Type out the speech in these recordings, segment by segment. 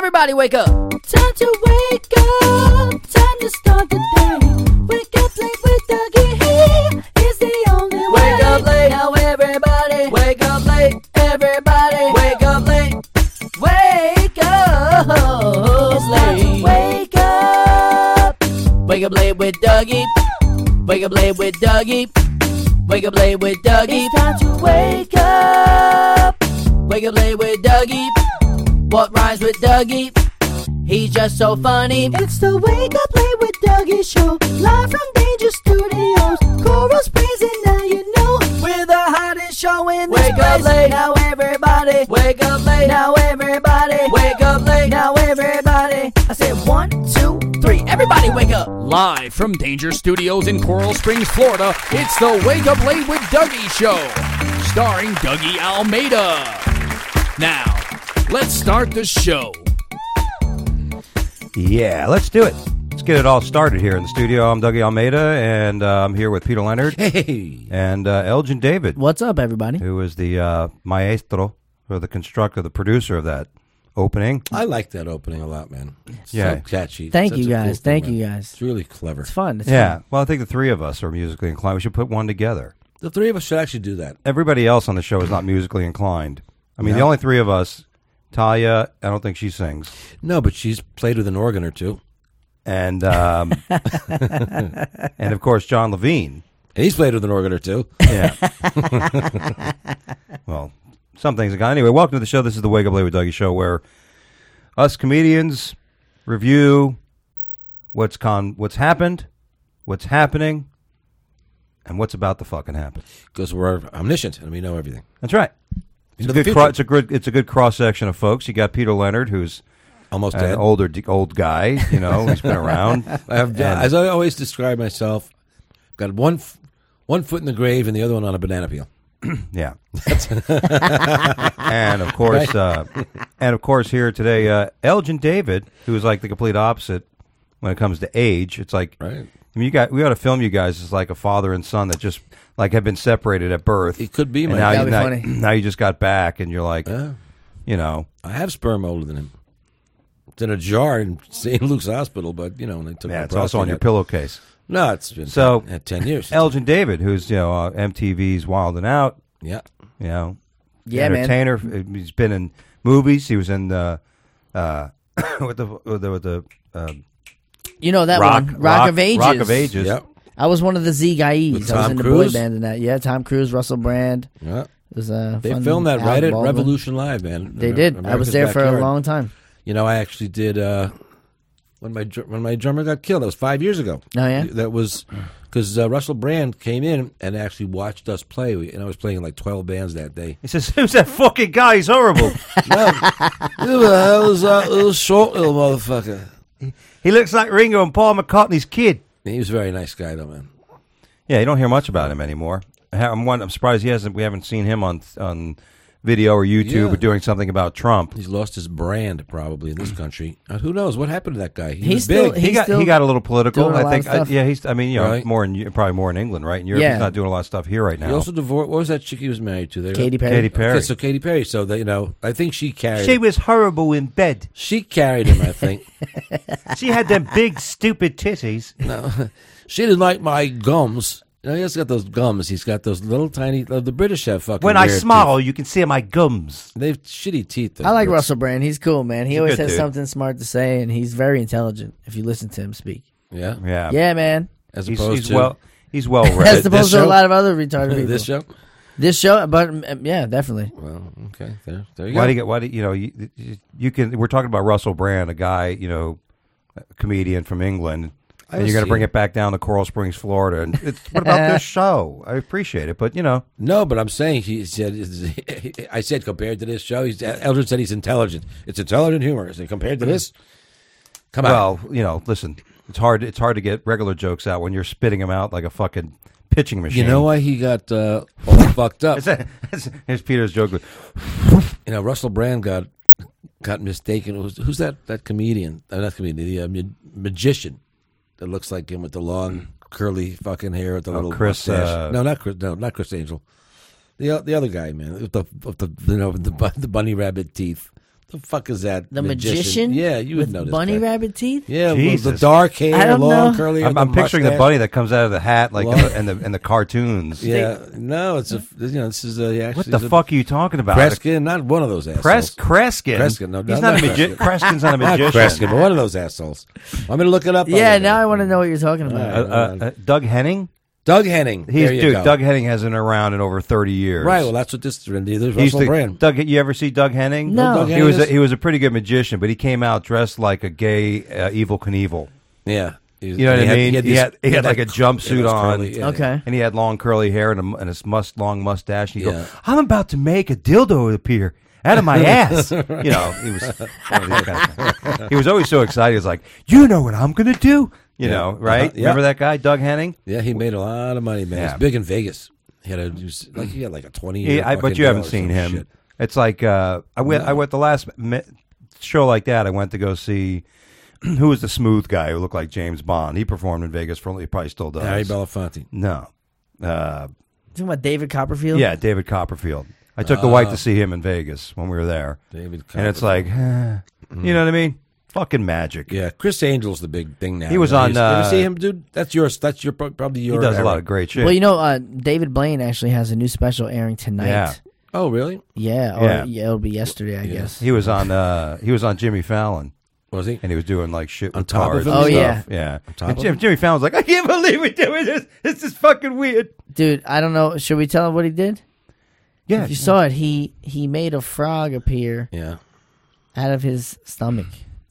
Everybody wake up. Time to wake up. Time to start the day. Wake up late with Dougie. He is the only way. Wake up late. Now everybody. Wake up late. Everybody. Wake up late. Wake up late. Wake up. Wake up late with Dougie. Wake up late with Dougie. Wake up late with Dougie. It's time to wake up. Wake up late with Dougie. What rhymes with Dougie? He's just so funny. It's the Wake Up Late with Dougie show. Live from Danger Studios. Coral Springs and now you know. We're the hottest show in this Wake place. up late. Now everybody. Wake up late. Now everybody. Wake up late. Now everybody. I said 1, 2, 3. Everybody wake up. Live from Danger Studios in Coral Springs, Florida, it's the Wake Up Late with Dougie show, starring Dougie Almeida. Now, let's start the show. Yeah, let's do it. Let's get it all started here in the studio. I'm Dougie Almeida, and I'm here with Peter Leonard. Hey. And Elgin David, What's up, everybody? who is the maestro, or the constructor, the producer of that opening. I like that opening a lot, man. It's Yeah. so catchy. Thank Such you a cool guys. thing, Thank man. you guys. It's really clever. It's fun. It's Yeah, fun. well, I think the three of us are musically inclined. We should put one together. The three of us should actually do that. Everybody else on the show is not musically inclined. I mean, the No. only three of us, Talia, I don't think she sings. No, but she's played with an organ or two. And, and of course, John Levine. And he's played with an organ or two. Yeah. Well, some things. Anyway, welcome to the show. This is the Wake Up Late with Dougie show, where us comedians review what's happened, what's happening, and what's about to fucking happen. Because we're omniscient and we know everything. That's right. We It's know a the good. future. It's a good cross section of folks. You got Peter Leonard, who's Almost an dead. old guy. You know, he's been around. I have, as I always describe myself, got one foot in the grave and the other one on a banana peel. Yeah. and of course, here today, Elgin David, who is like the complete opposite when it comes to age. It's like, Right. I mean, we ought to film you guys as like a father and son that just like have been separated at birth. It could be and my now, That'd be now, funny. now you just got back, and you're like, Yeah. you know, I have sperm older than him. It's in a jar in St. Luke's Hospital, but, you know, when they took yeah, my it's also on prostate your out. pillowcase. No, it's been So 10 years. Elgin David, who's MTV's Wild and Out, Yeah. you know, Yeah, man. entertainer. He's been in movies. He was in the with the You know that Rock, one, Rock of Ages. Rock of Ages. Yeah. I was one of the Z guys. With I was Tom in the Cruise? boy band in that. Yeah, Tom Cruise, Russell Brand. Yeah. It was They fun. filmed that Alec right at Baldwin. Revolution Live, man. They did. I was America's there for a Backyard. long time. You know, I actually did when my drummer got killed. That was 5 years ago. Oh, yeah? That was because Russell Brand came in and actually watched us play. And I was playing in like 12 bands that day. He says, "Who's that fucking guy? He's horrible. It was a little short little motherfucker. He looks like Ringo and Paul McCartney's kid." He was a very nice guy, though, man. Yeah, you don't hear much about him anymore. I'm surprised we haven't seen him on video or YouTube Yeah. or doing something about Trump. He's lost his brand probably in this country. Who knows what happened to that guy? He He's was still- big. He's He got a little political. doing a I lot think. of stuff. Yeah, he's. I mean, you know, Right. probably more in England, right? In Europe, Yeah. he's not doing a lot of stuff here right now. He also divorced. What was that chick he was married to? Katy Perry. Katy Perry. Okay, so Katy Perry. So that, you know, I think she carried. She was horrible in bed. She carried him. I think. She had them big, stupid titties. No, she didn't like my gums. You know, he has got those gums. He's got those little tiny. The British have fucking. When I weird smile, you can see my gums. teeth. They've shitty teeth. Though, I like Brits. Russell Brand. He's cool, man. He He's a always good has dude. something smart to say, and he's very intelligent if you listen to him speak. Yeah, Yeah, Yeah, man. as He's, opposed he's to well As read. opposed to a show? lot of other retarded people. this show. This show, but yeah, definitely. Well, okay, there you Why go. do you can? We're talking about Russell Brand, a guy, you know, a comedian from England, and you're going to see. bring it back down to Coral Springs, Florida. And what about this show? I appreciate it, but you know, No, but I'm saying he said. I said compared to this show, Eldred said he's intelligent. It's intelligent humor. I said compared to this, come on. well, you know, listen, it's hard to get regular jokes out when you're spitting them out like a fucking pitching machine. You know why he got all fucked up? Here's Peter's joke. You know, Russell Brand got mistaken. Who's that comedian? Not comedian. The magician that looks like him with the long curly fucking hair with the little Chris, mustache. Not Chris Angel. The other guy, man, with the bunny rabbit teeth. The fuck is that? The magician? Yeah, you would with know this bunny guy. rabbit teeth? Yeah, with Jesus. the dark hair, I don't long know. curly hair. I'm picturing the mustache. bunny that comes out of the hat, like Long- in the cartoons. Yeah, no, it's this is actually What the fuck are you talking about? Kreskin, not one of those assholes. Kreskin. Kreskin, no, He's not not a Kreskin. magician. Kreskin's not a Not magician. Kreskin, but one of those assholes. I'm going to look it up. Yeah, now I want to know what you're talking All about. right. Doug Henning. Doug Henning. He's There you dude. go. Doug Henning hasn't been around in over 30 years. Right. Well, that's what this is. There's He used Russell to- Brand. Doug, you ever see Doug Henning? No. Doug He Henning was is- he was a pretty good magician, but he came out dressed like a gay Evil Knievel. Yeah. You know what I mean? He had that- like a jumpsuit those on. curly- yeah, Okay. And he had long curly hair and a long mustache. And he'd Yeah. go, "I'm about to make a dildo appear out of my ass." You know, he was one of these guys. He was always so excited. He was like, "You know what I'm going to do?" You know, right? Yeah. Remember that guy, Doug Henning? Yeah, he made a lot of money, man. Yeah. He's big in Vegas. He had like a 20-year. But you haven't seen him. Shit. It's like I went the last show like that. I went to go see who was the smooth guy who looked like James Bond. He performed in Vegas for he probably still does. Harry Belafonte. No, Talking about David Copperfield? yeah, David Copperfield. I took the wife to see him in Vegas when we were there, David and it's like, you know what I mean? Fucking magic. Yeah, Chris Angel's the big thing now. He was on, You ever see him, dude? That's your probably He your. does a era. lot of great shit. Well, you know, David Blaine actually has a new special airing tonight. Yeah. Oh, really? Yeah, or Yeah. it'll be yesterday, I guess. he was on Jimmy Fallon. Was he? And he was doing like shit On with top of cards him? and Oh, stuff. yeah. Yeah. top And of him? Jimmy Fallon's like, I can't believe we're doing this. This is fucking weird. Dude, I don't know. Should we tell him what he did? Yeah. If you saw it, he made a frog appear Yeah. out of his stomach.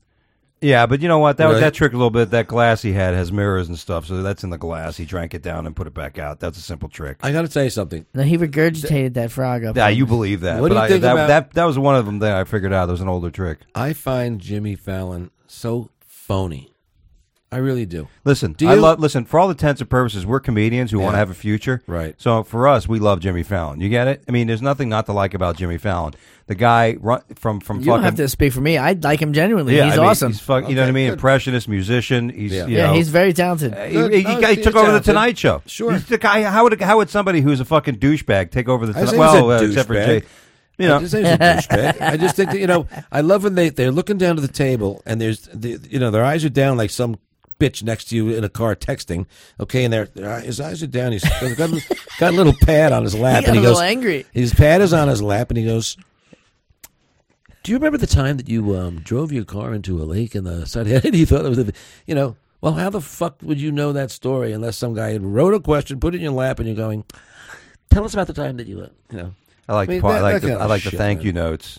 Yeah, but you know what? Really? That trick a little bit. That glass he had has mirrors and stuff, so that's in the glass. He drank it down and put it back out. That's a simple trick. I got to tell you something. No, he regurgitated that frog up. Yeah, you believe that. What do but you think that, about- that was one of them that I figured out. There was an older trick. I find Jimmy Fallon so phony. I really do. Listen, Do I you? love. Listen, for all intents and purposes, we're comedians who want to Yeah. have a future. Right. So for us, we love Jimmy Fallon. You get it? I mean, there's nothing not to like about Jimmy Fallon. The guy from You fucking. don't have to speak for me. I like him genuinely. Yeah, He's I mean, awesome. He's you know what I Okay, mean? good. Impressionist, musician. He's Yeah. you yeah, know, he's very talented. He, Good. he, No, he he's took over the talented. Tonight Show. Sure. He's the guy. How would somebody who's a fucking douchebag take over the I Tonight? say he's a Well, except for douchebag. Jay. You know, I just, say he's a douchebag. I just think that I love when they're looking down to the table and their eyes are down like some bitch next to you in a car texting. Okay, and his eyes are down. He's got a little pad on his lap, He got and he a little goes angry. His pad is on his lap, and he goes. Do you remember the time that you drove your car into a lake in the side? And he thought it was, well, how the fuck would you know that story unless some guy had wrote a question, put it in your lap, and you're going, tell us about the time that you I like I mean, the, that kind I of like the shit, thank man. you notes.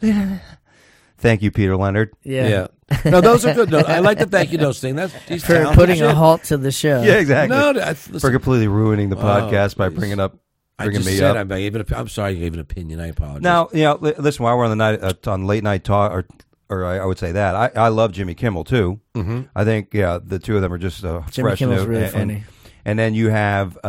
Thank you, Peter Leonard. Yeah. No, those are good. No, I like the thank you notes thing. He's For talented putting a shit. halt to the show. Yeah, exactly. No, For completely ruining the podcast by please. bringing I just me said up. I'm sorry, you gave an opinion. I apologize. Now, listen. While we're on the night on late night talk, or I would say that I love Jimmy Kimmel too. Mm-hmm. I think the two of them are just Jimmy fresh. Kimmel's and- really and- funny. And then you have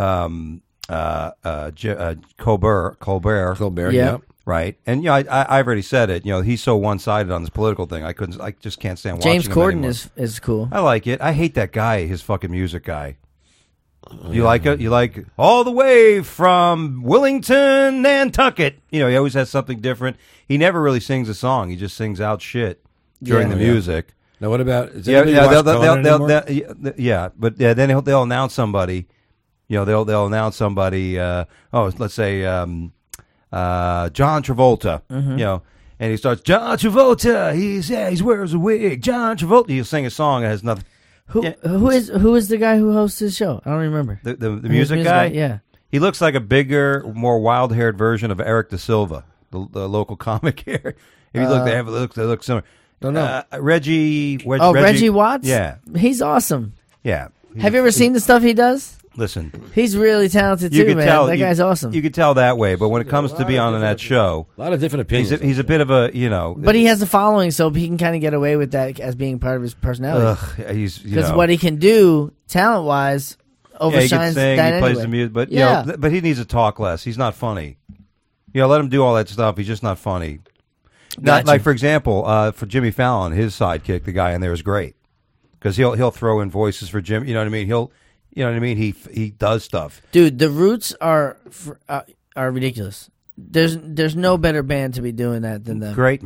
Colbert, Colbert, Yeah. yeah. right? And I've already said it. He's so one sided on this political thing. I just can't stand watching James him Corden anymore. is cool. I like it. I hate that guy. His fucking music guy. You like it? You like all the way from Willington, Nantucket. He always has something different. He never really sings a song. He just sings out shit during Yeah. the music. Now, what about? Does Yeah, anybody yeah, watch they'll, Conan anymore? but then they'll announce somebody. They'll announce somebody. Let's say John Travolta. Mm-hmm. And he starts John Travolta. He wears a wig. John Travolta. He'll sing a song that has nothing. Who Yeah. who is the guy who hosts his show? I don't remember. The music guy. Yeah. He looks like a bigger, more wild-haired version of Eric Da Silva, the local comic here. If you look, they look similar. Don't know. Reggie. Reggie Watts? Yeah, He's awesome. yeah. Have you ever seen the stuff he does? Listen, He's really talented you too, can man. tell That you- guy's awesome. You could tell that way, but when it comes to be on that show, A lot of different opinions. he's a bit of a but he has a following, so he can kind of get away with that as being part of his personality. he's Because what he can do, talent wise, he overshines can sing, that he plays anyway. the music, but Yeah. but he needs to talk less. He's not funny. Let him do all that stuff. He's just not funny. Not Gotcha. like, for example, for Jimmy Fallon, his sidekick, the guy in there, is great because he'll throw in voices for Jim. You know what I mean? He does stuff. Dude, the Roots are ridiculous. There's no better band to be doing that than them. Great, man.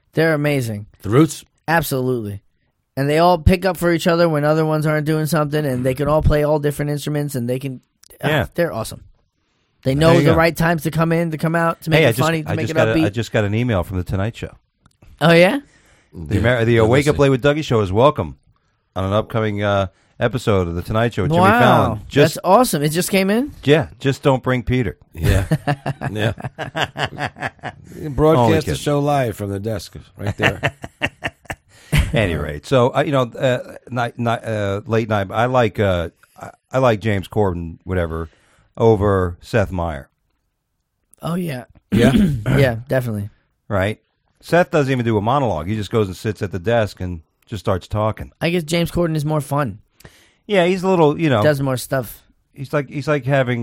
They're amazing. The Roots? Absolutely. And they all pick up for each other when other ones aren't doing something, and they can all play all different instruments, and they can. Yeah. They're awesome. They know you the go. right times to come in, to come out, to make it funny, to make it upbeat. I just got an email from the Tonight Show. Oh yeah. The Wake Up Late with Dougie show is welcome on an upcoming episode of the Tonight Show with Jimmy Wow, Fallon. that's awesome! It just came in. Yeah, just don't bring Peter. Yeah. Yeah. You can broadcast the show live from the desk right there. At any rate, so late night. I like James Corden, whatever, over Seth Meyer. Oh yeah. Yeah. Yeah, definitely. Right. Seth doesn't even do a monologue. He just goes and sits at the desk and just starts talking. I guess James Corden is more fun. Yeah, he's a little, does more stuff. He's like having,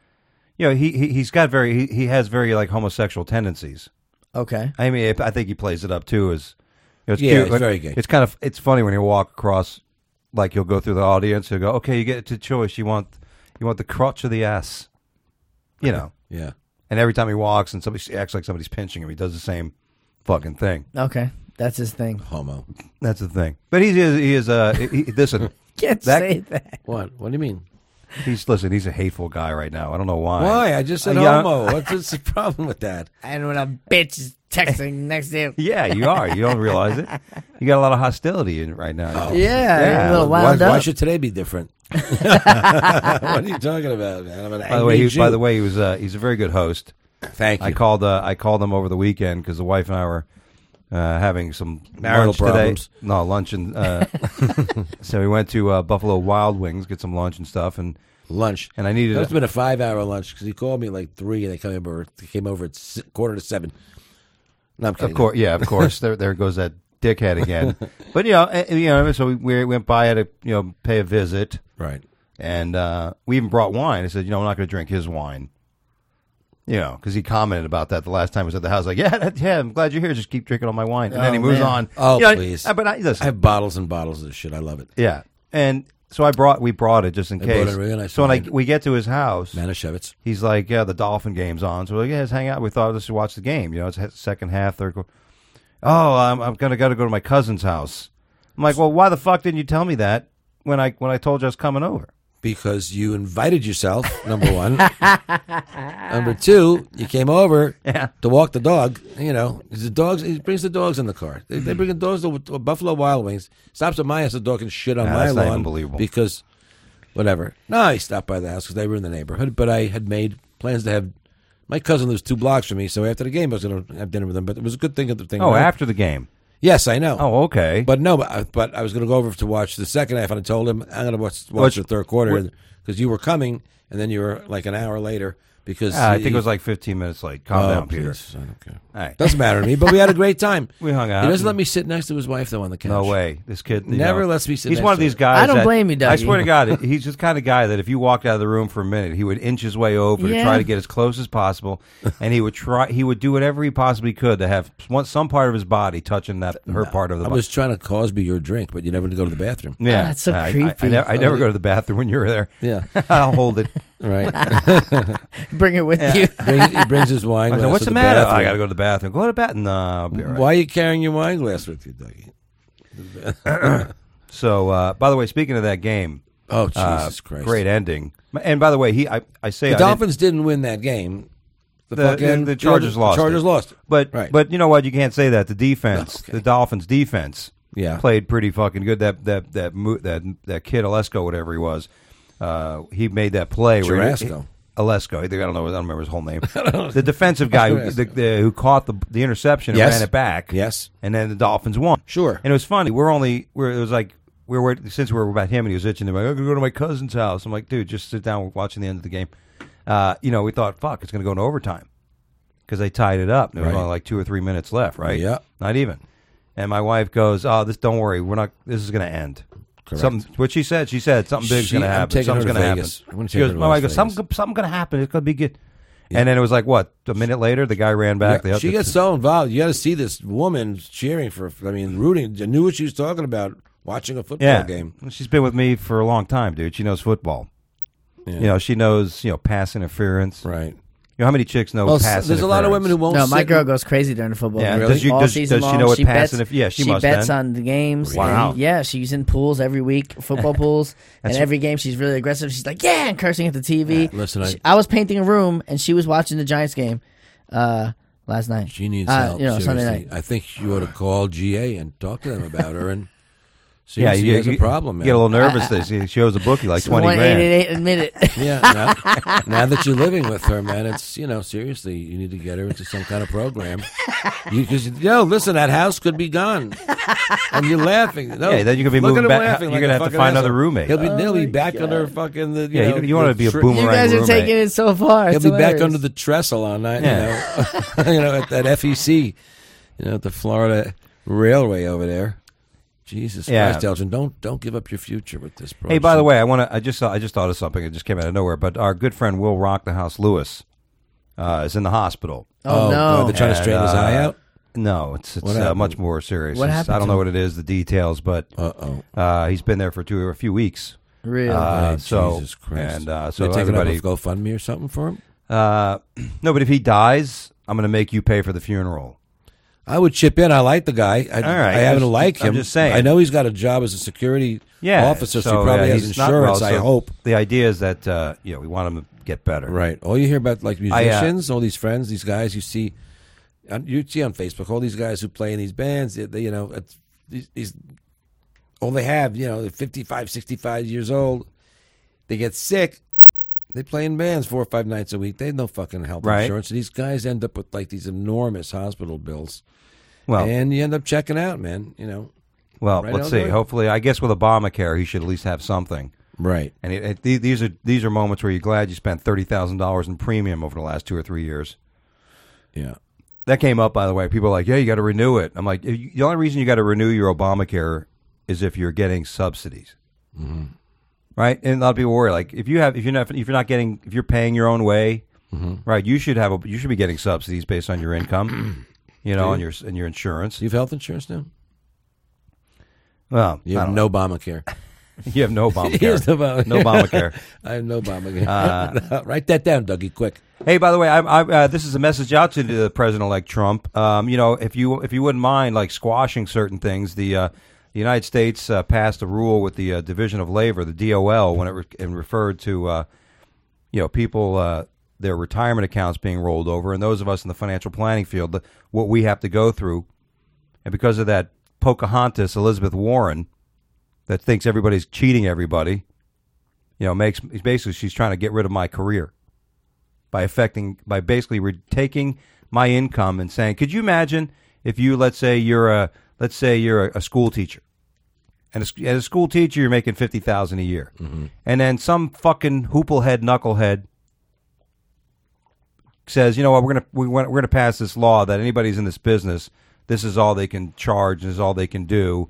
he has very like homosexual tendencies. Okay. I mean, I think he plays it up too. It's Yeah, cute. it's very gay. It's funny when he'll walk across, like he'll go through the audience. He'll go, okay, you get to choice. You want the crotch or the ass, Yeah. And every time he walks and somebody acts like somebody's pinching him, he does the same fucking thing. Okay, that's his thing. Homo. That's the thing. But he is listen. Can't say that. What? What do you mean? He's a hateful guy right now. I don't know why. Why? I just said Yeah. homo. What's the problem with that? And when a bitch is texting next to you. Yeah, you are. You don't realize it. You got a lot of hostility in it right now. Oh. Yeah, a little Why, wound why up. should today be different? What are you talking about, man? I'm an angry Jew. By the way, he's a very good host. Thank you. I called him over the weekend because the wife and I were having some Marital lunch problems. today. No, lunch and so we went to Buffalo Wild Wings, get some lunch and stuff, and lunch. And I needed. It must have been a 5-hour lunch because he called me like 3 and they came over at 6:45. No, I'm kidding. Of course. there goes that dickhead again. But so we went by to pay a visit, right? And we even brought wine. I said, we're not going to drink his wine. Because he commented about that the last time he was at the house. Like, I'm glad you're here. Just keep drinking all my wine. And then he moves on. Oh, please. But listen. I have bottles and bottles of this shit. I love it. Yeah. And so we brought it just in case. Brought it really nice so wine. when we get to his house, Manischewitz. he's like, the Dolphin game's on. So we're like, let's hang out. We thought, let's watch the game. It's second half, third quarter. Oh, I'm got to go to my cousin's house. I'm like, well, why the fuck didn't you tell me that when I told you I was coming over? Because you invited yourself, number one. Number two, you came over to walk the dog. He brings the dogs in the car. They bring the dogs to Buffalo Wild Wings. Stops at my house, the dog can shit on my that's lawn. not even believable. Because, whatever. No, he stopped by the house because they were in the neighborhood. But I had made plans to have, my cousin lives 2 blocks from me, so after the game I was going to have dinner with him. But it was a good thing at the thing. Oh, after the game. Yes, I know. Oh, okay. But no, but I was going to go over to watch the second half, and I told him I'm going to watch the third quarter because you were coming, and then you were like an hour later because I think it was like 15 minutes late. Calm down, Peter. Please. I don't care. All right. Doesn't matter to me, but we had a great time. We hung out. He doesn't let me sit next to his wife though on the couch. No way. This kid never lets me sit. He's next one of to these her. guys. I don't blame you, Dougie. I swear to God, he's just the kind of guy that if you walked out of the room for a minute, he would inch his way over to Yeah. try to get as close as possible, and he would do whatever he possibly could to have some part of his body touching her part of the I body. was trying to Cosby your drink, but you never go to the bathroom. Yeah, That's so I creepy. never go to the bathroom when you're there. Yeah. I'll hold it. Right. Bring it with you. He brings his wine I glass. said, "What's to the matter? bathroom. I got to go to the bathroom. Go to the bathroom. No, I'll be all right." Why are you carrying your wine glass with you, Dougie? So, by the way, speaking of that game, Oh, Jesus Christ! great ending. And by the way, The Dolphins didn't win that game. The Chargers lost. Chargers lost. But you know what? You can't say that. The defense, the Dolphins' defense, played pretty fucking good. That kid Olesko, whatever he was, he made that play. Olesko. Olesko. I don't know. I don't remember his whole name. The defensive guy who caught the interception and ran it back. Yes. And then the Dolphins won. Sure. And it was funny. Since we were about him and he was itching, they're like, I'm going to go to my cousin's house. I'm like, dude, just sit down. We're watching the end of the game. We thought, fuck, it's going to go into overtime because they tied it up. There was only like 2 or 3 minutes left, right? Yeah. Not even. And my wife goes, don't worry. This is going to end. Correct. What she said something big's going to happen. I'm taking Something's her to going to happen. Vegas. I'm gonna She take goes, her to my wife Las goes, Vegas. something going to happen. It's going to be good. Yeah. And then it was like, what, a minute later, the guy ran back. Yeah, she gets so involved. You got to see this woman cheering rooting. I knew what she was talking about watching a football game. She's been with me for a long time, dude. She knows football. Yeah. She knows, pass interference. Right. know how many chicks know Well, pass there's a lot of women who won't. No, my sit girl and- goes crazy during the football Yeah, game. does All does season she long, know what she passing? bets, Yeah, she must bets then. on the games. Wow. And, yeah, she's in pools every week, football pools, and That's- every game she's really aggressive. She's like, yeah, and cursing at the TV. Listen, I was painting a room, and she was watching the Giants game last night. She needs help. Sunday seriously. night. I think you ought to call GA and talk to them about her and see Yeah, if she has a problem, man. You get a little nervous. She owes a bookie like 20 grand. 188, admit it. Yeah, now that you're living with her, man, it's seriously, you need to get her into some kind of program. Because listen, that house could be gone, and you're laughing. No, Yeah, then you could be look moving at him back. laughing You're like gonna a have to fucking find another asshole. roommate. He'll be back under fucking the. Yeah, you want to be a tre- boomerang You guys are roommate. taking it so far. He'll It's be back hilarious. under the trestle on that, at that FEC, at the Florida Railway over there. Jesus Yeah. Christ, Elgin, don't give up your future with this. Hey, by the way, I just thought of something. It just came out of nowhere. But our good friend Will Rock the House Lewis is in the hospital. Oh, no. God, they're trying to And, straighten his eye out. No, it's What happened? much more serious. What It's- happened I don't to know him? what it is, the details, but he's been there for a few weeks. Really? Jesus Christ! And So so they taking everybody. up a GoFundMe or something for him? No, but if he dies, I'm going to make you pay for the funeral. I would chip in. I like the guy. All right. I happen to like him. I'm just saying. I know he's got a job as a security officer, so he probably has he's not insurance. well, I so hope. The idea is that we want him to get better. Right. All you hear about, like musicians, all these friends, these guys you see on Facebook, all these guys who play in these bands. These all they have, they're 55, 65 years old. They get sick. They play in bands 4 or 5 nights a week. They have no fucking health Right. insurance. So these guys end up with like these enormous hospital bills. Well, And you end up checking out, man. well, right let's on see. there. Hopefully, I guess with Obamacare, he should at least have something. Right. And these are moments where you're glad you spent $30,000 in premium over the last 2 or 3 years. Yeah. That came up, by the way. People are like, "Yeah, you got to renew it." I'm like, the only reason you got to renew your Obamacare is if you're getting subsidies, right? And a lot of people worry, like, if you're paying your own way, right? You should be getting subsidies based on your income, and your insurance. Do you have health insurance now? Well, You I have don't no Obamacare. know. You have no Obamacare. Here's no Obamacare. No Obamacare. I have no Obamacare. Write that down, Dougie, quick. Hey, by the way, this is a message out to the President-elect Trump. If you wouldn't mind, like, squashing certain things, the United States passed a rule with the Division of Labor, the DOL, when it referred to people their retirement accounts being rolled over, and those of us in the financial planning field, what we have to go through, and because of that Pocahontas Elizabeth Warren that thinks everybody's cheating everybody, basically she's trying to get rid of my career. By basically taking my income and saying, could you imagine if you, let's say you're a school teacher, and as a school teacher you're making $50,000 a year, and then some fucking hooplehead knucklehead says, you know what, we're gonna pass this law that anybody's in this business, this is all they can charge, this is all they can do,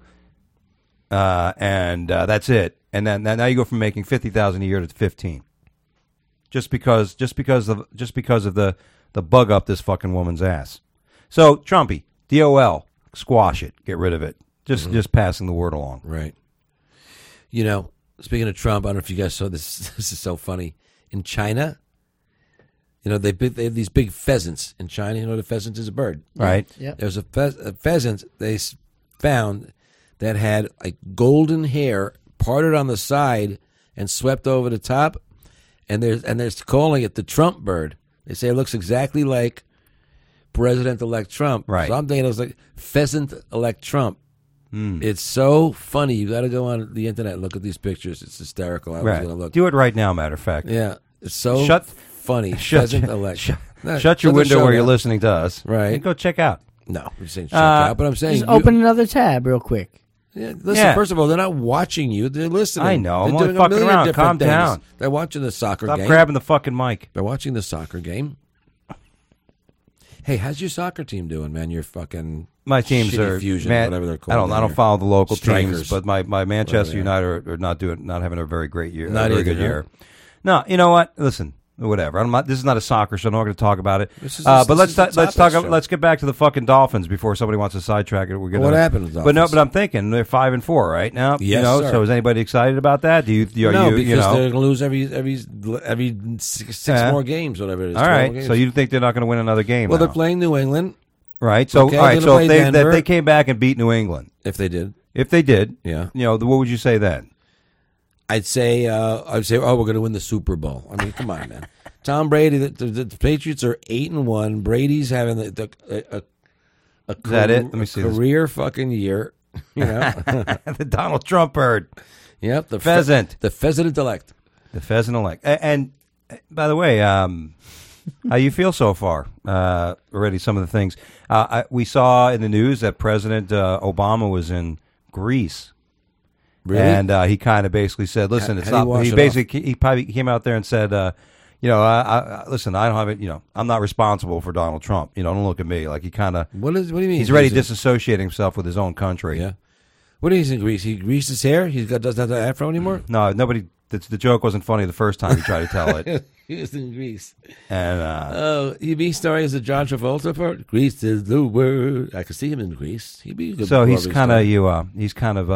and that's it, and then now you go from making $50,000 a year to 15. Just because of the bug up this fucking woman's ass. So Trumpy, DOL, squash it, get rid of it. Just passing the word along. Right. Speaking of Trump, I don't know if you guys saw this. This is so funny. In China, they have these big pheasants in China. You know, the pheasant is a bird, Right. Yep. There's a pheasant they found that had like golden hair parted on the side and swept over the top. And they're calling it the Trump bird. They say it looks exactly like President-elect Trump. Right. So I'm thinking it was like Pheasant-elect Trump. It's so funny. You got to go on the internet and look at these pictures. It's hysterical. I was Right. going to look. Do it right now, matter of fact. Yeah. It's so funny. Shut Pheasant-elect. Shut your the window show where you're down. listening to us. Right. And go check out. No, I'm saying check out, but I'm saying Just open another tab real quick. Yeah, listen, Yeah. first of all, they're not watching you. They're listening. I know. I'm They're only doing a fucking million around. different Calm things. down. They're watching the soccer Stop game. grabbing the fucking mic. They're watching the soccer game. Hey, how's your soccer team doing, man? Your fucking My teams shitty are Fusion, man, whatever they're called. I don't down here. follow the local Strikers. teams, but my Manchester Whatever they United are not having a very great year. Not a very either, good no. year. No, you know what? Listen, Whatever. I'm not. This is not a soccer show. I'm not going to talk about it. This is But this let's is a let's topic talk. show. Let's get back to the fucking Dolphins before somebody wants to sidetrack it. We're gonna, What happened to the But no. Dolphins? But I'm thinking they're 5-4 right now. Yes, you know. sir. So is anybody excited about that? Do you? Are No, you, because you know? they're going to lose every six more games, whatever it is. All 12 right. games. So you think they're not going to win another game? Well, now? they're playing New England. Right. So Okay, all right. they're So gonna if play they Denver. came back and beat New England, If they did, yeah. yeah, What would you say then? I'd say, oh, we're going to win the Super Bowl. I mean, come on, man. Tom Brady. The Patriots are 8-1. Brady's having a Is that it? Let me see this. career fucking year. You know. The Donald Trump bird, Yep. The pheasant, the pheasant elect. the pheasant elect. And by the way, how you feel so far? Already, some of the things we saw in the news that President Obama was in Greece. Really? And he kind of basically said, "Listen, it's how do you not." wash He it basically he probably came out there and said, listen, I don't have it. I'm not responsible for Donald Trump. Don't look at me." Like he kind of What do you mean? he's already disassociating himself with his own country. Yeah. What is he in Greece? He greased his hair. Doesn't have the afro anymore. No, nobody. The joke wasn't funny the first time he tried to tell it. He was in Greece. And Oh, he'd be starring as a John Travolta part. Greece is the word. I could see him in Greece. He'd be a good. so he's Broadway kind star. of he's kind of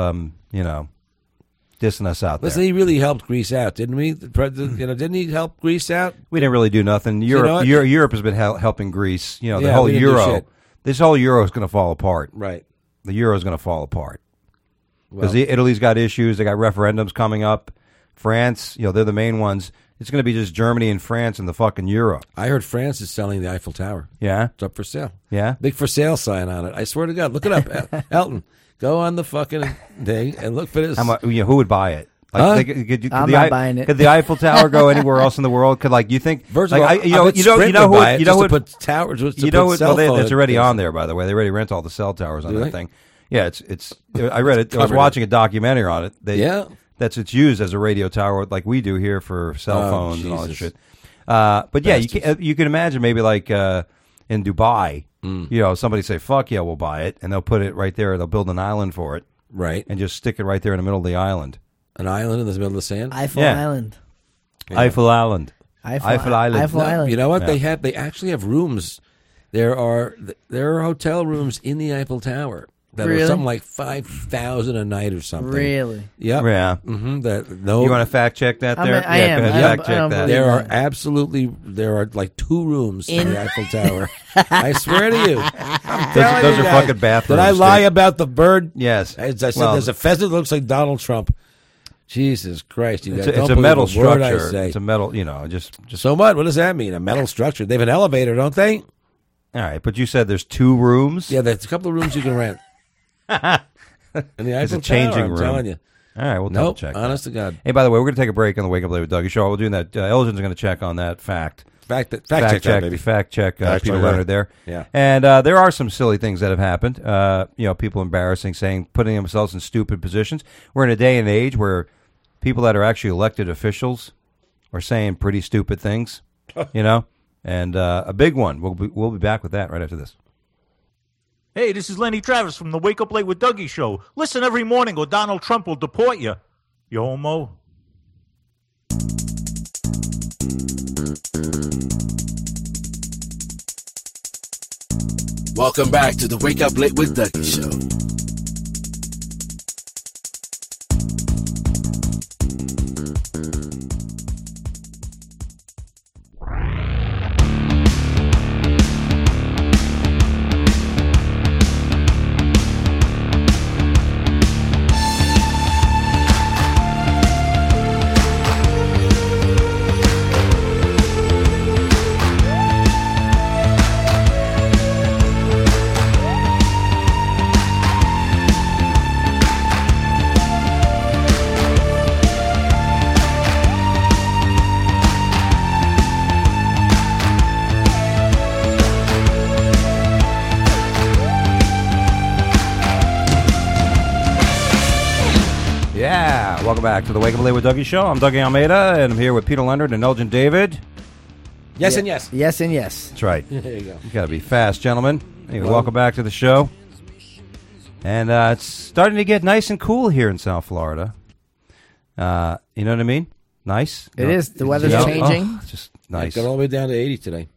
dissing us out Listen, there. he really helped Greece out, didn't we? The president, didn't he help Greece out? We didn't really do nothing. you know what? Europe has been helping Greece. The Yeah, whole we didn't do euro. shit. This whole euro is going to fall apart. Right. The euro is going to fall apart because Well, Italy's got issues. They got referendums coming up. France, they're the main ones. It's going to be just Germany and France and the fucking euro. I heard France is selling the Eiffel Tower. Yeah, It's up for sale. yeah. Big for sale sign on it. I swear to God. Look it up, Elton. Go on the fucking thing and look for this. How much? Who would buy it? Huh? I'm not buying it. Could the Eiffel Tower go anywhere else in the world? Could you think? First of all, you know who put towers. It's already on there. By the way, they already rent all the cell towers on Do that they? thing. Yeah, it's. I read it. I was Covered watching a documentary on it. Yeah. It's used as a radio tower like we do here for cell Oh, phones and all that Jesus. shit. But yeah, Bastards. you can imagine maybe like in Dubai, somebody say fuck yeah, we'll buy it, and they'll put it right there. They'll build an island for it Right. and just stick it right there in the middle of the island. An island in the middle of the sand. Eiffel Yeah. Island. Eiffel Island. Eiffel Island. Eiffel No, Island. you know what? Yeah. They actually have rooms. There are hotel rooms in the Eiffel Tower that are Really? something like 5,000 a night or something. Really? Yep. Yeah. Mm-hmm. You want to fact check that I there? mean, I yeah, am. go ahead, I fact don't- check I don't that. believe There that. there are like 2 rooms in In- the Eiffel Tower. I swear to you. Those are fucking bathrooms. Did I lie dude. about the bird? Yes. As I said, Well, there's a pheasant that looks like Donald Trump. Jesus Christ! You It's guys a, don't it's a believe metal a word I structure. say. It's a metal, just So what? What does that mean? A metal structure? They have an elevator, don't they? all right. But you said there's 2 rooms. Yeah, there's a couple of rooms you can rent. In the It's a Eiffel changing Tower, I'm room. telling you. All right, we'll double Nope. check. Honest to God. Hey, by the way, we're going to take a break on the Wake Up Late with Dougie show. We're doing that. Elgin's going to check on that fact. Fact check that, baby. Fact check. Fact Peter check Leonard that. there. Yeah. And there are some silly things that have happened. People embarrassing, putting themselves in stupid positions. We're in a day and age where people that are actually elected officials are saying pretty stupid things. And a big one. We'll be back with that right after this. Hey, this is Lenny Travis from the Wake Up Late with Dougie show. Listen every morning or Donald Trump will deport you. You homo. Welcome back to the Wake Up Late with Dougie show. Yeah, welcome back to the Wake Up Late with Dougie show. I'm Dougie Almeida, and I'm here with Peter Leonard and Elgin David. Yes and yes. Yes and yes. That's right. There you go. You got to be fast, gentlemen. Anyway, welcome back to the show. And it's starting to get nice and cool here in South Florida. You know what I mean? Nice. It is. The weather's Yeah. changing. Oh, it's just nice. Got all the way down to 80 today.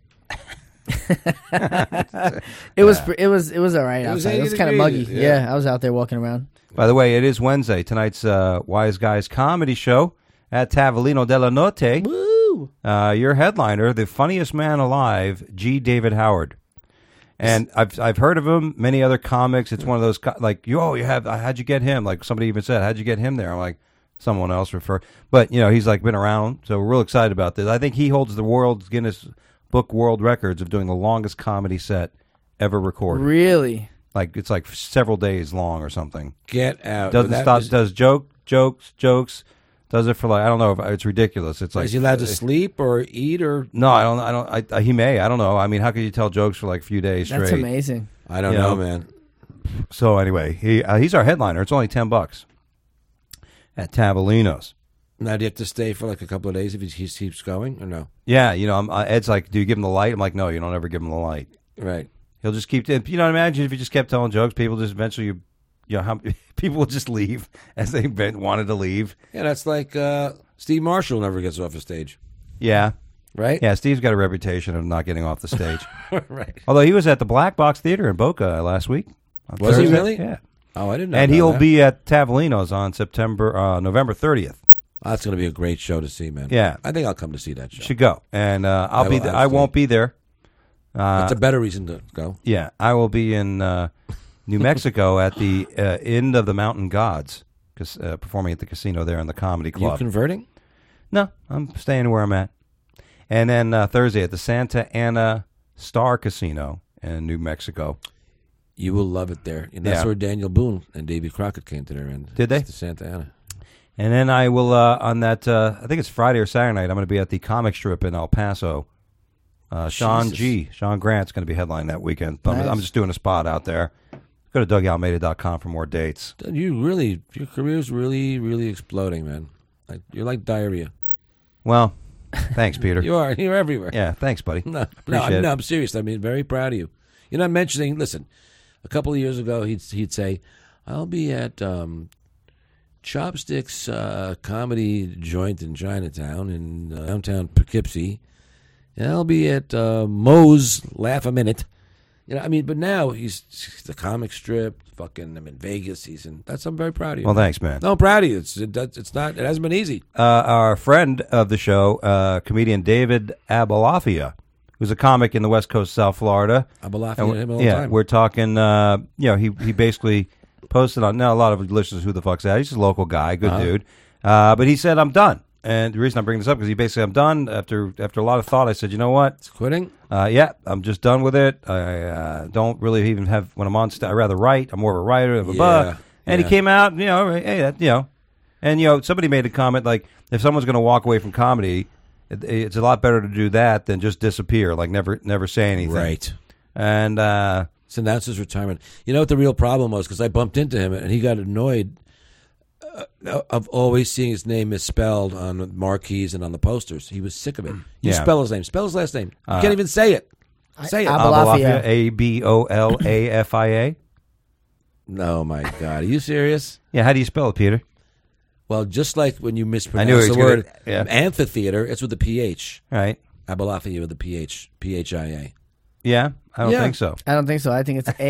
It was all right It was outside. It 80 was kind of muggy. degrees, Yeah. yeah. I was out there walking around. By the way, it is Wednesday. Tonight's Wise Guys comedy show at Tavolino della Notte. Woo! Your headliner, the funniest man alive, G. David Howard. And I've heard of him. Many other comics. It's one of those how'd you get him? Like somebody even said, how'd you get him there? I'm like, someone else refer. But he's like been around, so we're real excited about this. I think he holds the world's Guinness Book World Records of doing the longest comedy set ever recorded. Really? Like it's like several days long or something. Get out. Doesn't That stop. was- Does jokes. Does it for like I don't know. It's ridiculous. It's like Is he allowed to sleep or eat or? No, I don't. He may. I don't know. I mean, how could you tell jokes for like a few days That's straight? amazing. I don't You know, know? man. So anyway, he's our headliner. It's only $10 at Tavolino's. Now, do you have to stay for like a couple of days if he keeps going or no? Yeah, Ed's like, do you give him the light? I'm like, no, you don't ever give him the light. Right. He'll just keep. Imagine if you just kept telling jokes, people just eventually, people will just leave as they wanted to leave. Yeah, that's like Steve Marshall never gets off the stage. Yeah, Right? yeah. Steve's got a reputation of not getting off the stage. Right. Although he was at the Black Box Theater in Boca last week. on Was he Thursday. really? Yeah. Oh, I didn't know. And about he'll that. be at Tavolino's on November 30th. Oh, that's going to be a great show to see, man. Yeah. I think I'll come to see that show. Should go, and I'll I be will there. I won't be there. That's a better reason to go. Yeah, I will be in New Mexico at the Inn of the Mountain Gods, performing at the casino there in the Comedy You Club. converting? No, I'm staying where I'm at. And then Thursday at the Santa Ana Star Casino in New Mexico. You will love it there. And that's Yeah. where Daniel Boone and Davy Crockett came to their end. Did they? To Santa Ana. And then I will, on that, I think it's Friday or Saturday night, I'm going to be at the comic strip in El Paso. Sean Grant's going to be headlining that weekend. But Nice. I'm just doing a spot out there. Go to DougAlmeida.com for more dates. Your career's really, really exploding, man. Like you're like diarrhea. Well, thanks, Peter. You are. You're everywhere. Yeah, thanks, buddy. No, I'm serious. I mean, very proud of you. You're not mentioning. Listen, a couple of years ago, he'd say, "I'll be at Chopsticks comedy joint in Chinatown in downtown Poughkeepsie, and I'll be at Moe's Laugh a Minute." But now he's the comic strip. Fucking, I'm in Vegas. I'm very proud of you. Well, thanks, man. No, I'm proud of you. It hasn't been easy. Our friend of the show, comedian David Abelafia, who's a comic in the West Coast, South Florida. Abelafia, him all the yeah, time. we're talking. He basically posted on. Now a lot of listeners, who the fuck's that? He's just a local guy, good dude. But he said, "I'm done." And the reason I'm bringing this up because he basically, I'm done. After a lot of thought, I said, you know what? It's quitting. Yeah, I'm just done with it. I don't really even have when I'm on. I rather write. I'm more of a writer. Blah, blah, blah. And he came out. And somebody made a comment like, if someone's going to walk away from comedy, it's a lot better to do that than just disappear, like never say anything. Right. And So announced his retirement. You know what the real problem was? Because I bumped into him and he got annoyed of always seeing his name misspelled on marquees and on the posters. He was sick of it. You Yeah. spell his name. Spell his last name. You can't even say it. Say it. Abelafia. Abolafia. No, my God. Are you serious? Yeah, how do you spell it, Peter? Well, just like when you I knew mispronounce he was the word gonna- yeah. amphitheater, it's with the PH. Right. Abelafia with the PH. PHIA. Yeah, I don't Yeah. think so. I don't think so. I think it's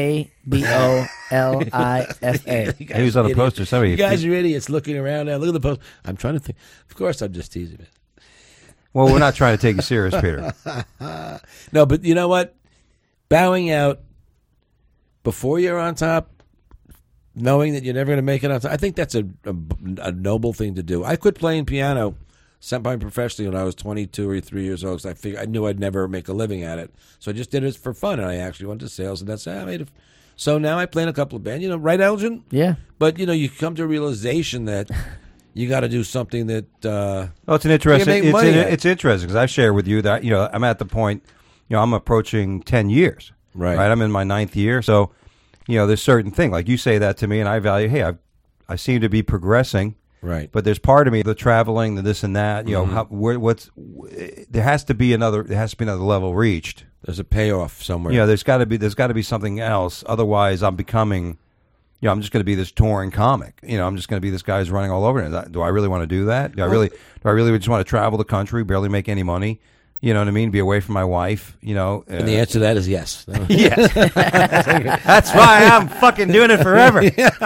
Abolifa. He was on a poster. Somebody. You guys are idiots looking around now. Look at the post. I'm trying to think. Of course, I'm just teasing it. Well, we're not trying to take you serious, Peter. No, but you know what? Bowing out before you're on top, knowing that you're never going to make it on top, I think that's a noble thing to do. I quit playing piano semi-professionally when I was 22 or 3 years old because I knew I'd never make a living at it. So I just did it for fun, and I actually went to sales, and that's how I made it. So now I play in a couple of bands. Right, Elgin? Yeah. But, you come to a realization that you got to do something that... Well, it's an interesting. make money at it. It's interesting because I've shared with you that I'm at the point. I'm approaching 10 years. Right. I'm in my 9th year, so there's certain thing like you say that to me, and I value. Hey, I seem to be progressing. Right. But there's part of me, the traveling, the this and that. There has to be another level reached. There's a payoff somewhere. There's got to be something else. Otherwise, I'm becoming I'm just going to be this touring comic. I'm just going to be this guy who's running all over. Do I really want to do that? Do I really just want to travel the country, barely make any money? You know what I mean? Be away from my wife, And the answer to that is yes. Yes. That's why I'm fucking doing it forever.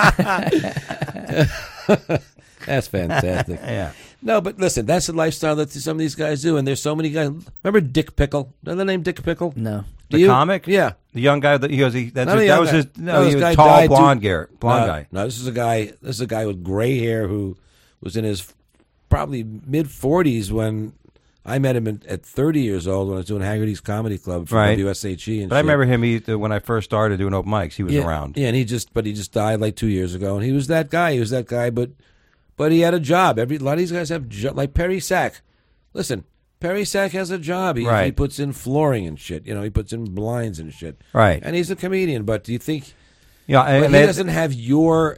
That's fantastic. Yeah. No, but listen, that's the lifestyle that some of these guys do, and there's so many guys. Remember Dick Pickle? Know the name Dick Pickle? No. The comic? Yeah. The young guy that he goes, he This was guy tall, died blonde guy. No, this is a guy with gray hair who was in his probably mid 40s when I met him at 30 years old when I was doing Haggerty's Comedy Club for WSHE. But I remember him when I first started doing open mics. He was around. Yeah, and he just died like 2 years ago, and he was that guy. But he had a job. A lot of these guys have like Perry Sack. Listen, Perry Sack has a job. He puts in flooring and shit. He puts in blinds and shit. Right. And he's a comedian. But do you think? Yeah. But he doesn't have your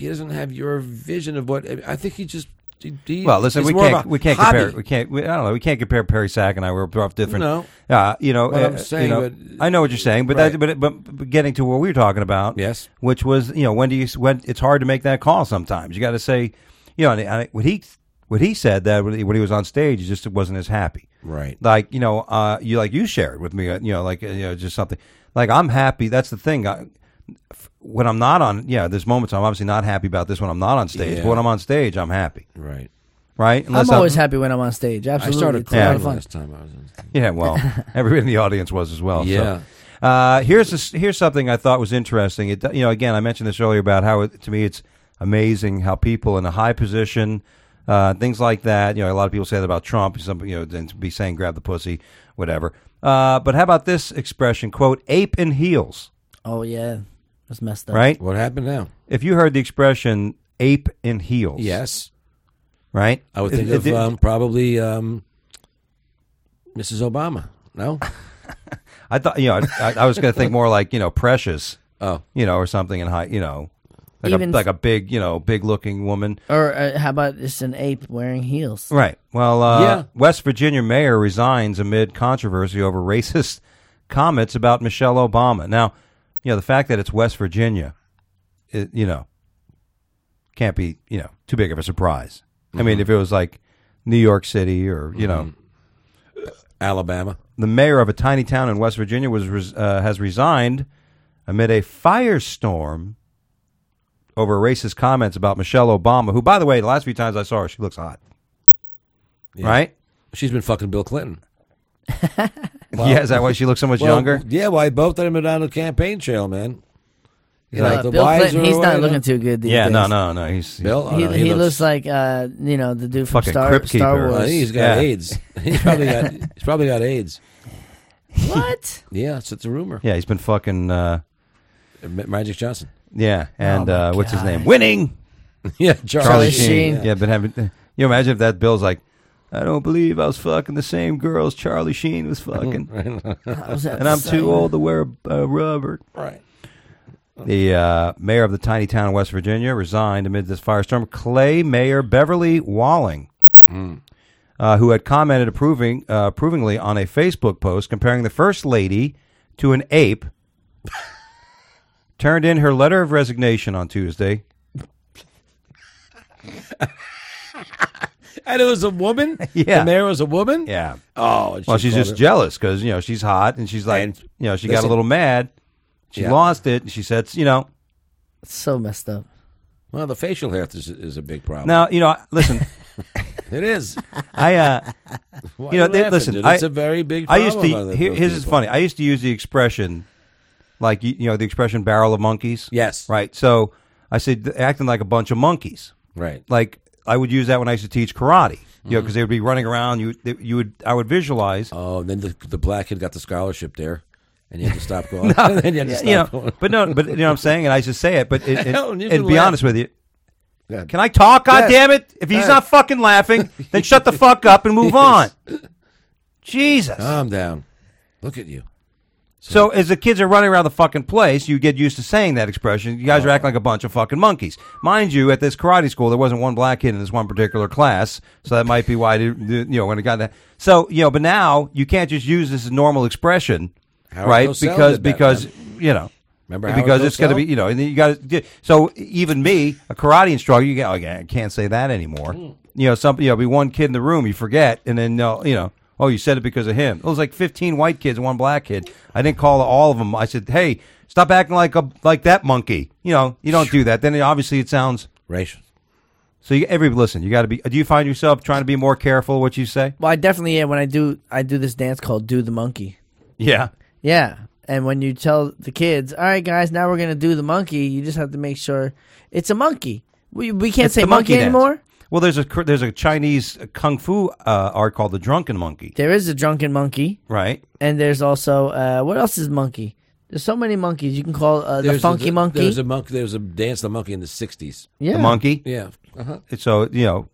vision of what. I think he just. Well, listen, we can't compare. I don't know. We can't compare Perry Sack and I. We're both different. No. What I'm saying, I know what you're saying, but right. but getting to what we were talking about, yes, which was when it's hard to make that call. Sometimes you got to say, and what he said that when he was on stage, he just wasn't as happy. Right. Like you shared with me, just something like I'm happy. That's the thing. When I'm not on, there's moments I'm obviously not happy about this when I'm not on stage. Yeah. But when I'm on stage, I'm happy. Right. Right? I'm always happy when I'm on stage. Absolutely. I started It's a lot crying of fun. last time I was on stage. Yeah, well, everybody in the audience was as well. Yeah. So. Here's something I thought was interesting. Again, I mentioned this earlier about how to me it's amazing how people in a high position, things like that. A lot of people say that about Trump. Some then be saying grab the pussy, whatever. But how about this expression? Quote: ape in heels. Oh yeah. That's messed up. Right? What happened now? If you heard the expression ape in heels. Yes. Right? I would think of probably Mrs. Obama. No? I thought, I was going to think more like, Precious. Oh. Or something in high, like a big, big looking woman. Or how about just an ape wearing heels? Right. Well, West Virginia mayor resigns amid controversy over racist comments about Michelle Obama. Now, the fact that it's West Virginia, can't be, too big of a surprise. Mm-hmm. I mean, if it was like New York City or, Alabama. The mayor of a tiny town in West Virginia has resigned amid a firestorm over racist comments about Michelle Obama, who, by the way, the last few times I saw her, she looks hot. Yeah. Right? She's been fucking Bill Clinton. Is that why she looks so much younger? Yeah, both of them are down the campaign trail, man. Bill Clinton, he's not looking too good these days. No. He's Bill. He looks like the dude from Star Wars. He's got AIDS. He's probably got AIDS. What? Yeah, it's a rumor. Yeah, he's been fucking Magic Johnson. Yeah, and what's his name? Winning. Yeah, Charlie Sheen. Yeah, but imagine if that Bill's like, I don't believe I was fucking the same girls Charlie Sheen was fucking. And I'm too old to wear a rubber. Right. The mayor of the tiny town in West Virginia resigned amid this firestorm. Clay Mayor Beverly Walling, who had commented approvingly on a Facebook post comparing the First Lady to an ape, turned in her letter of resignation on Tuesday. And it was a woman? Yeah. The mayor was a woman? Yeah. Oh. Well, she's just jealous because, she's hot and she's like, she got a little mad. She lost it. And she said, It's so messed up. Well, the facial hair is a big problem. Now, listen. It is. Listen. It's a very big problem. Here's what's funny. I used to use the expression, like, the expression barrel of monkeys. Yes. Right. So I said, acting like a bunch of monkeys. Right. Like, I would use that when I used to teach karate, because they would be running around. I would visualize. Oh, and then the black kid got the scholarship there, and you had to stop going. Then you had to stop going. But what I'm saying, and I should say it, but and be laugh. honest with you. Can I talk? God damn it! If he's not fucking laughing, then shut the fuck up and move on. Jesus, calm down. Look at you. So as the kids are running around the fucking place, you get used to saying that expression. You guys are acting like a bunch of fucking monkeys. Mind you, at this karate school, there wasn't one black kid in this one particular class, so that might be why, when it got that. So, but now you can't just use this as a normal expression, right? Because Remember Howard because it's going to Cosell? be, and then you got to. So even me, a karate instructor, you go, okay, I can't say that anymore. Be one kid in the room, you forget, and then oh, you said it because of him. It was like 15 white kids and one black kid. I didn't call all of them. I said, hey, stop acting like that monkey. You don't do that. Then obviously it sounds Racist. So listen. You got to be. Do you find yourself trying to be more careful what you say? Well, I definitely am. When I do this dance called "Do the Monkey." Yeah. Yeah, and when you tell the kids, "All right, guys, now we're gonna do the monkey," you just have to make sure it's a monkey. We can't It's say the monkey dance. anymore. Well, there's a Chinese kung fu art called the drunken monkey, There is a drunken monkey, right? and there's also what else is monkey? There's so many monkeys. You can call the funky monkey. There's a monkey. There was a dance the monkey in the 60s. Yeah, The monkey. Yeah. Uh-huh. So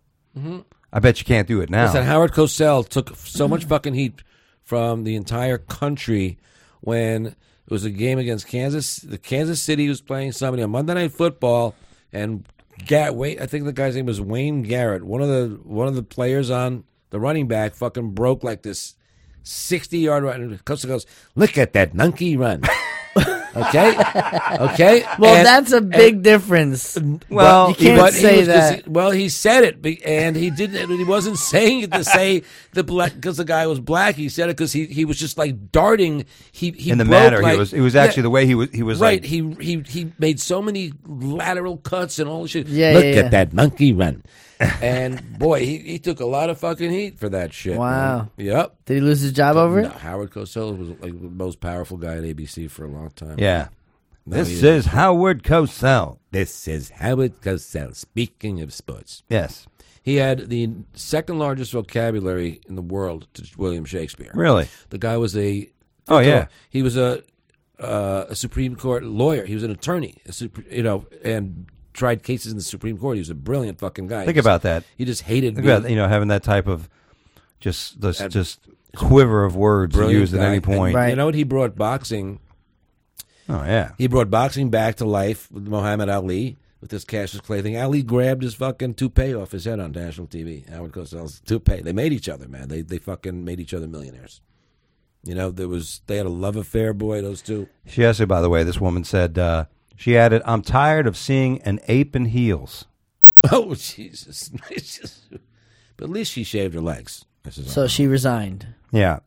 I bet you can't do it now. Listen, Howard Cosell took so much fucking heat from the entire country when it was a game against Kansas. The Kansas City was playing somebody on Monday Night Football, and I think the guy's name was Wayne Garrett. One of the players on the running back fucking broke like this 60-yard run. And Cosell goes, "Look at that monkey run." Okay. Well, that's a big difference. Well, you can't say that. He said it, and he didn't. He wasn't saying it to say the black because the guy was black. He said it because he was just like darting. He in the broke, manner like, it was actually the way he was right. like, He made so many lateral cuts and all this shit. Yeah, Look yeah, at yeah. that monkey run. And boy, he took a lot of fucking heat for that shit. Wow. Man. Yep. Did he lose his job over No, it? Howard Cosell was like the most powerful guy at ABC for a long time. yeah. No, This he is Howard Cosell. This is Howard Cosell. Speaking of sports, Yes. he had the second largest vocabulary in the world to William Shakespeare. Really? The guy was Oh, yeah. He was a Supreme Court lawyer. He was an attorney, and tried cases in the Supreme Court. He was a brilliant fucking guy. Think about that. He just hated Think being about having that type of just quiver of words brilliant used at guy. any point. Right. You know what? He brought boxing. Oh yeah. He brought boxing back to life with Muhammad Ali with this Cassius Clay thing. Ali grabbed his fucking toupee off his head on national TV. Howard Cosell's toupee. They made each other, man. They fucking made each other millionaires. They had a love affair, boy. Those two. She asked me, by the way, this woman said, she added, "I'm tired of seeing an ape in heels." Oh Jesus! But at least she shaved her legs. So she resigned. Yeah.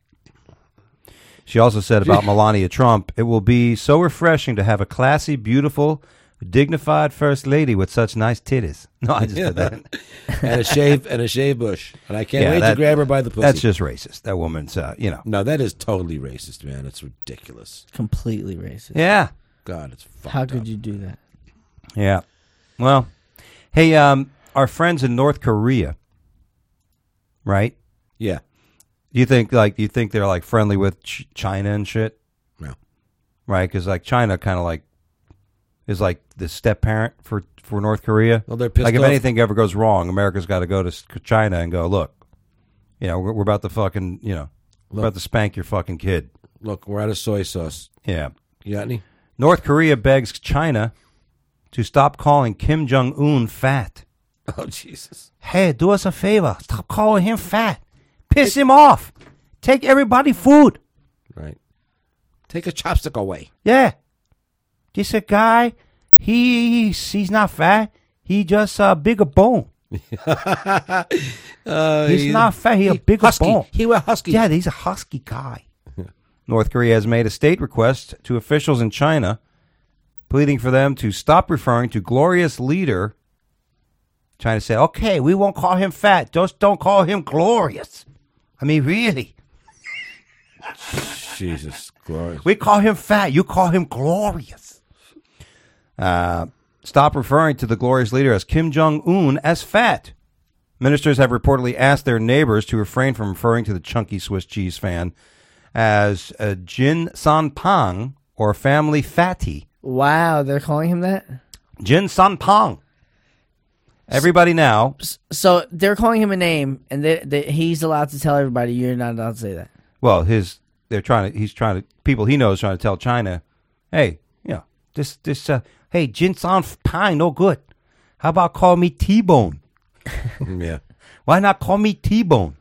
She also said about Melania Trump, "It will be so refreshing to have a classy, beautiful, dignified first lady with such nice titties." No, I just did that. and a shave bush, and I can't Yeah, wait to grab her by the pussy. That's just racist. That woman's, No, that is totally racist, man. It's ridiculous. Completely racist. Yeah. God, it's fucked How up. could you do that? Yeah. Well, hey, our friends in North Korea, right? Yeah. Do you think they're like friendly with China and shit? No. Right? Because like China kind of like is like the step parent for North Korea. Well, they're pissed like if off. anything ever goes wrong, America's got to go to China and go, look, we're about to fucking, we're about to spank your fucking kid. Look, we're out of soy sauce. Yeah. You got any? North Korea begs China to stop calling Kim Jong-un fat. Oh, Jesus. Hey, do us a favor. Stop calling him fat. Piss him off. Take everybody food. Right. Take a chopstick away. Yeah. This a guy, he's not fat. He just a bigger bone. He's not fat. He a bigger husky. bone. He was husky. Yeah, he's a husky guy. North Korea has made a state request to officials in China, pleading for them to stop referring to glorious leader. China said, okay, we won't call him fat. Just don't call him glorious. I mean, really. Jesus, glorious. We call him fat. You call him glorious. Stop referring to the glorious leader as Kim Jong-un as fat. Ministers have reportedly asked their neighbors to refrain from referring to the chunky Swiss cheese fan as Jin San Pang or family fatty. Wow, they're calling him that? Jin San Pang. Everybody now. So they're calling him a name, and he's allowed to tell everybody you're not allowed to say that. Well, people he knows trying to tell China, hey, hey, Jin San Pang, no good. How about call me T-Bone? Yeah. Why not call me T-Bone?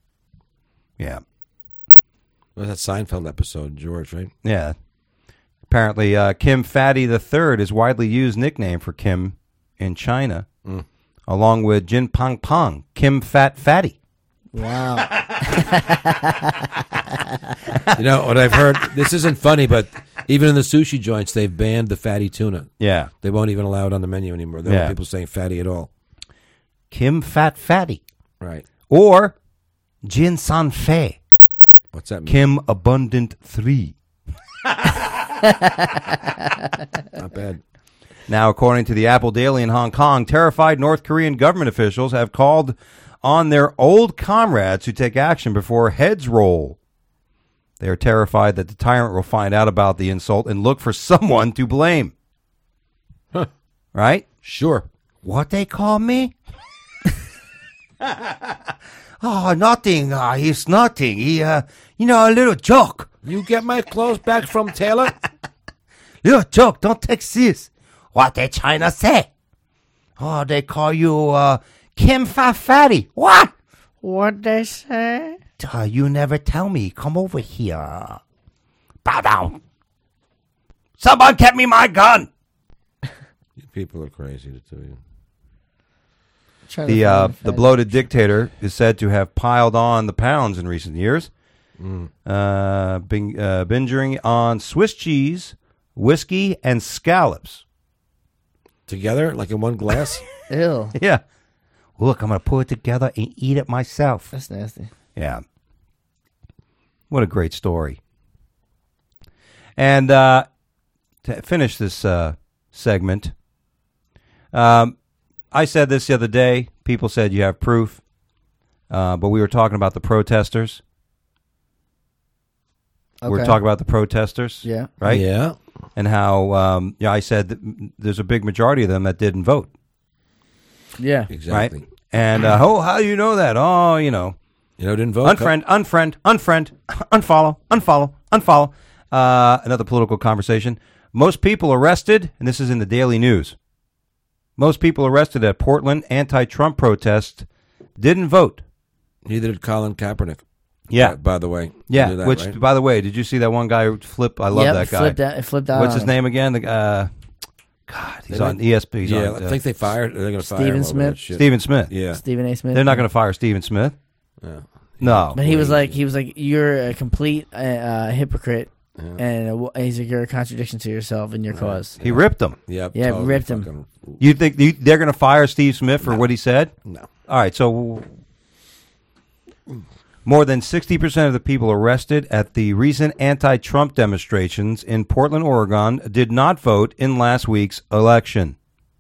Yeah. Well, that Seinfeld episode, George, right? Yeah. Apparently, Kim Fatty III is widely used nickname for Kim in China, along with Jin Pang Pang, Kim Fat Fatty. Wow. You know what I've heard? This isn't funny, but even in the sushi joints, they've banned the fatty tuna. Yeah. They won't even allow it on the menu anymore. There Yeah. are people saying fatty at all. Kim Fat Fatty. Right. Or Jin San Fei, What's that mean? Kim Abundant 3. Not bad. Now, according to the Apple Daily in Hong Kong, terrified North Korean government officials have called on their old comrades to take action before heads roll. They are terrified that the tyrant will find out about the insult and look for someone to blame. Huh. Right? Sure. What they call me? Oh, nothing. It's nothing. A little joke. You get my clothes back from Taylor? Little joke. Don't take serious. What they China say? Oh, they call you Kim Fat Fatty. What? What they say? You never tell me. Come over here. Bow down. Someone get me my gun. People are crazy to tell you. The bloated dictator is said to have piled on the pounds in recent years, binging on Swiss cheese, whiskey, and scallops. Together, like in one glass? Ew. Yeah. Look, I'm going to put it together and eat it myself. That's nasty. Yeah. What a great story. And to finish this segment, I said this the other day. People said you have proof. But we were talking about the protesters. Okay. We were talking about the protesters. Yeah. Right? Yeah. And how I said that there's a big majority of them that didn't vote. Yeah. Exactly. Right? And how do you know that? Oh, didn't vote. Unfriend, unfollow. Another political conversation. Most people arrested, and this is in the Daily News. Most people arrested at Portland anti-Trump protest didn't vote. Neither did Colin Kaepernick. Yeah. By the way. Yeah. That, Which, right? by the way, did you see that one guy flip? I love that guy. Flipped out. What's his name again? God, he's on ESP. He's yeah, on, I think they fired. They're going to fire him over Smith? that shit. Stephen Smith. Yeah. Stephen A. Smith. They're not going to fire Stephen Smith. Yeah. No. But he was like, you're a complete hypocrite, and he's like, you're a contradiction to yourself and your cause. He ripped him. Yep, Yeah, totally ripped him. fucking- You think they're going to fire Steve Smith for what he said? No. All right, so more than 60% of the people arrested at the recent anti-Trump demonstrations in Portland, Oregon, did not vote in last week's election.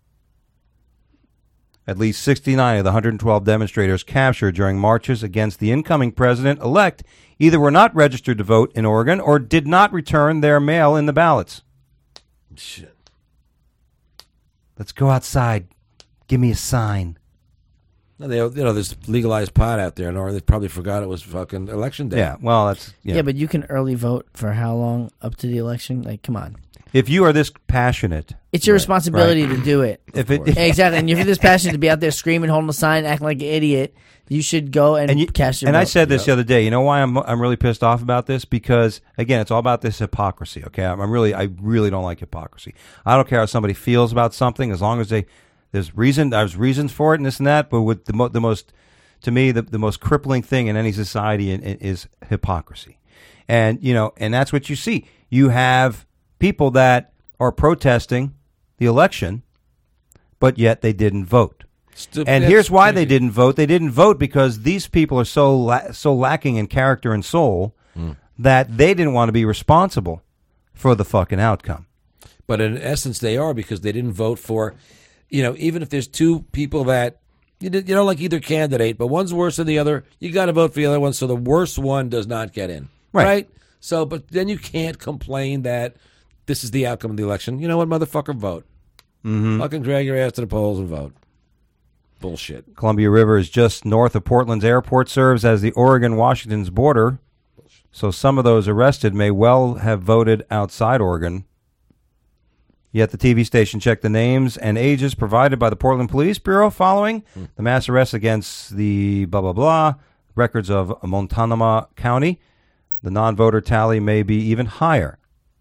At least 69 of the 112 demonstrators captured during marches against the incoming president-elect either were not registered to vote in Oregon or did not return their mail-in the ballots. Shit. Let's go outside. Give me a sign. No, there's legalized pot out there, or they probably forgot it was fucking election day. Yeah, well, that's... Yeah, but you can early vote for how long up to the election? Like, come on. If you are this passionate... It's your responsibility to do it. Exactly. And if you're this passionate to be out there screaming, holding a sign, acting like an idiot, you should go and cast your vote. And I said this the other day. You know why I'm really pissed off about this? Because again, it's all about this hypocrisy. Okay, I really don't like hypocrisy. I don't care how somebody feels about something as long as there's reasons for it and this and that. But with the most crippling thing in any society is hypocrisy, and and that's what you see. You have people that are protesting the election, but yet they didn't vote. And here's why they didn't vote. They didn't vote because these people are so lacking in character and soul that they didn't want to be responsible for the fucking outcome. But in essence, they are, because they didn't vote for, even if there's two people that you don't like either candidate, but one's worse than the other, you got to vote for the other one, so the worst one does not get in. Right? So, but then you can't complain that this is the outcome of the election. You know what, motherfucker, vote. Mm-hmm. Fucking drag your ass to the polls and vote. Bullshit. Columbia River is just north of Portland's airport, serves as the Oregon-Washington's border. So some of those arrested may well have voted outside Oregon. Yet the TV station checked the names and ages provided by the Portland Police Bureau following the mass arrests against the blah, blah, blah, records of Montanama County. The non-voter tally may be even higher.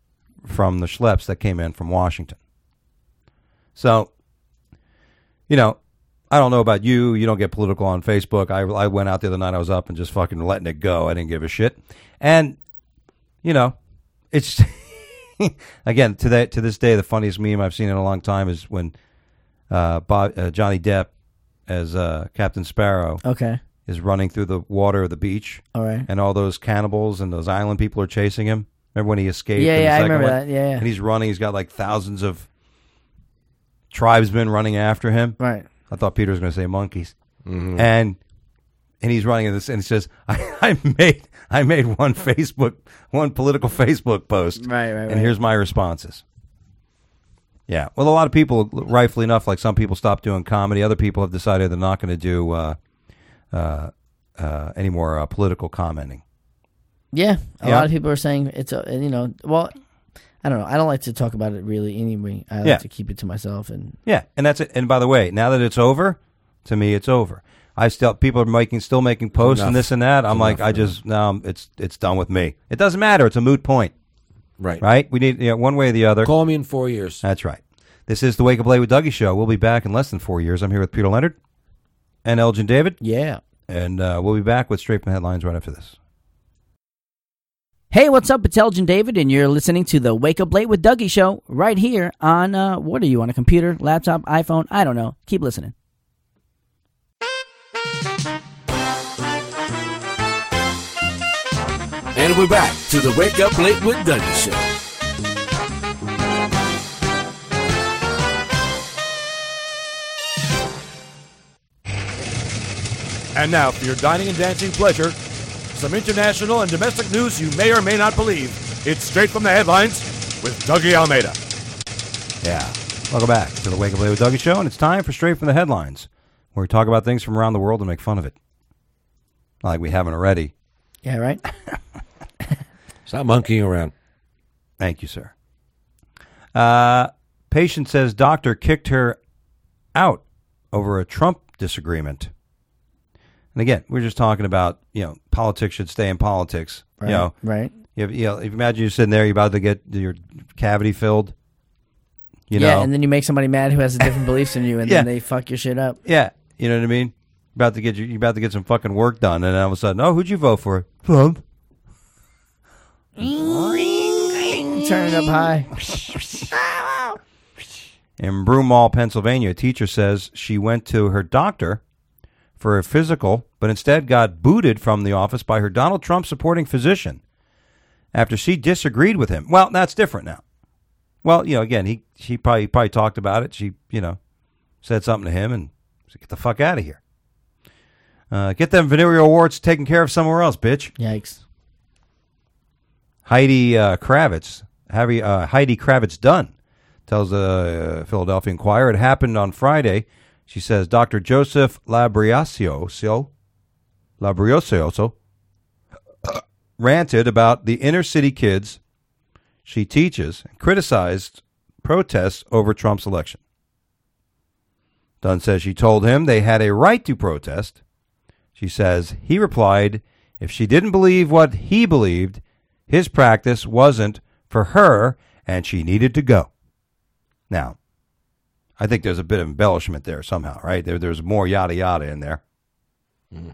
from the schleps that came in from Washington. So, you know, I don't know about you. You don't get political on Facebook. I went out the other night. I was up and just fucking letting it go. I didn't give a shit. And, you know, it's, again, to this day, the funniest meme I've seen in a long time is when Johnny Depp as Captain Sparrow is running through the water of the beach. All right. And all those cannibals and those island people are chasing him. Remember when he escaped? Yeah, I remember that. Yeah. And he's running. He's got like thousands of tribesmen running after him. Right. I thought Peter was going to say monkeys. Mm-hmm. And he's running in this, and he says, "I made one political Facebook post, right, and here's my responses." Yeah, well, a lot of people, rightfully enough, like some people stopped doing comedy. Other people have decided they're not going to do any more political commenting. Yeah, a lot of people are saying it's well, I don't know. I don't like to talk about it really anyway. I like to keep it to myself. And that's it. And by the way, now that it's over, to me, it's over. People are still making posts and this and that. I'm like, it's done with me. It doesn't matter. It's a moot point. Right. We need one way or the other. Call me in 4 years. That's right. This is the Wake Up Late with Dougie show. We'll be back in less than 4 years. I'm here with Peter Leonard and Elgin David. Yeah. And we'll be back with Straight from the Headlines right after this. Hey, what's up? It's Elgin David, and you're listening to the Wake Up Late with Dougie show right here on, what are you, on a computer, laptop, iPhone? I don't know. Keep listening. And we're back to the Wake Up Late with Dougie show. And now for your dining and dancing pleasure, some international and domestic news you may or may not believe. It's Straight from the Headlines with Dougie Almeida. Yeah. Welcome back to the Wake Up Late with Dougie show, and it's time for Straight from the Headlines, where we talk about things from around the world and make fun of it. Not like we haven't already. Yeah, right? Stop monkeying around. Thank you, sir. Patient says doctor kicked her out over a Trump disagreement. And again, we're just talking about, politics should stay in politics. Right. Right. If you imagine you're sitting there, you're about to get your cavity filled. And then you make somebody mad who has different beliefs than you, and then they fuck your shit up. Yeah, you know what I mean. You're about to get some fucking work done, and then all of a sudden, who'd you vote for? Trump. Turn it up high. In Broomall, Pennsylvania, a teacher says she went to her doctor for a physical, but instead got booted from the office by her Donald Trump supporting physician after she disagreed with him. Well, that's different now. Well, again, she probably talked about it. She, said something to him and said, "Get the fuck out of here. Get them venereal warts taken care of somewhere else, bitch." Yikes. Heidi Kravitz Dunn tells the Philadelphia Inquirer it happened on Friday. She says Dr. Joseph Labrioso ranted about the inner city kids she teaches and criticized protests over Trump's election. Dunn says she told him they had a right to protest. She says he replied if she didn't believe what he believed, his practice wasn't for her and she needed to go. Now, I think there's a bit of embellishment there somehow, right? There's more yada yada in there. Mm-hmm.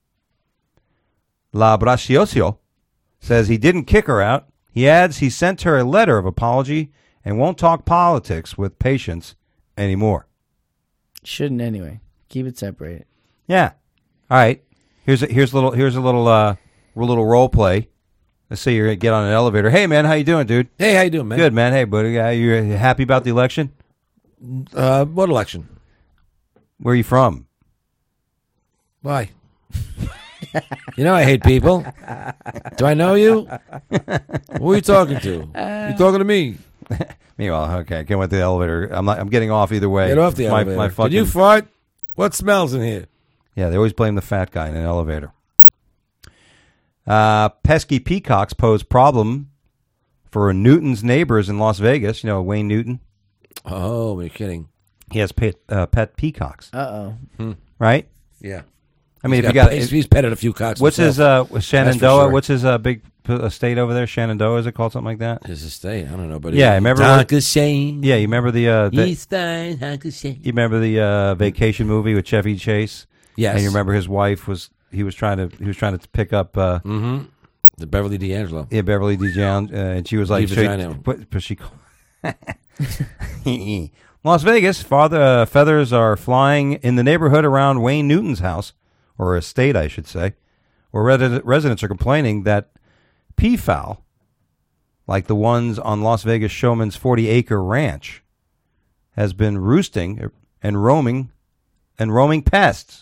Labrioso says he didn't kick her out. He adds he sent her a letter of apology and won't talk politics with patients anymore. Shouldn't anyway. Keep it separated. Yeah. All right. Here's a little role play. Let's say you get on an elevator. Hey man, how you doing, dude? Hey, how you doing, man? Good, man. Hey, buddy. You happy about the election? What election? Where are you from? Why? I hate people. Do I know you? Who are you talking to? You talking to me? Meanwhile, okay, I can't wait to the elevator. I'm getting off either way. Get off the elevator. My fucking, did you fart? What smells in here? Yeah, they always blame the fat guy in an elevator. Pesky peacocks pose problem for Newton's neighbors in Las Vegas. Wayne Newton. Oh, you're kidding. He has pet peacocks. Uh-oh. Right? Yeah. I mean, He's if you got, he's petted a few cocks. what's his himself. Shenandoah? sure. What's his big estate over there? Shenandoah, is it called something like that? His estate? I don't know, but Yeah, I remember. Shane. Yeah, you remember the Shane. you remember the vacation movie with Chevy Chase? Yes. And you remember his wife was trying to pick up the Beverly D'Angelo. yeah, Beverly D'Angelo, and she was like, Vagina. but she Las Vegas, feathers are flying in the neighborhood around Wayne Newton's house, or estate, I should say, where residents are complaining that peafowl, like the ones on Las Vegas Showman's 40-acre ranch, has been roosting and roaming pests.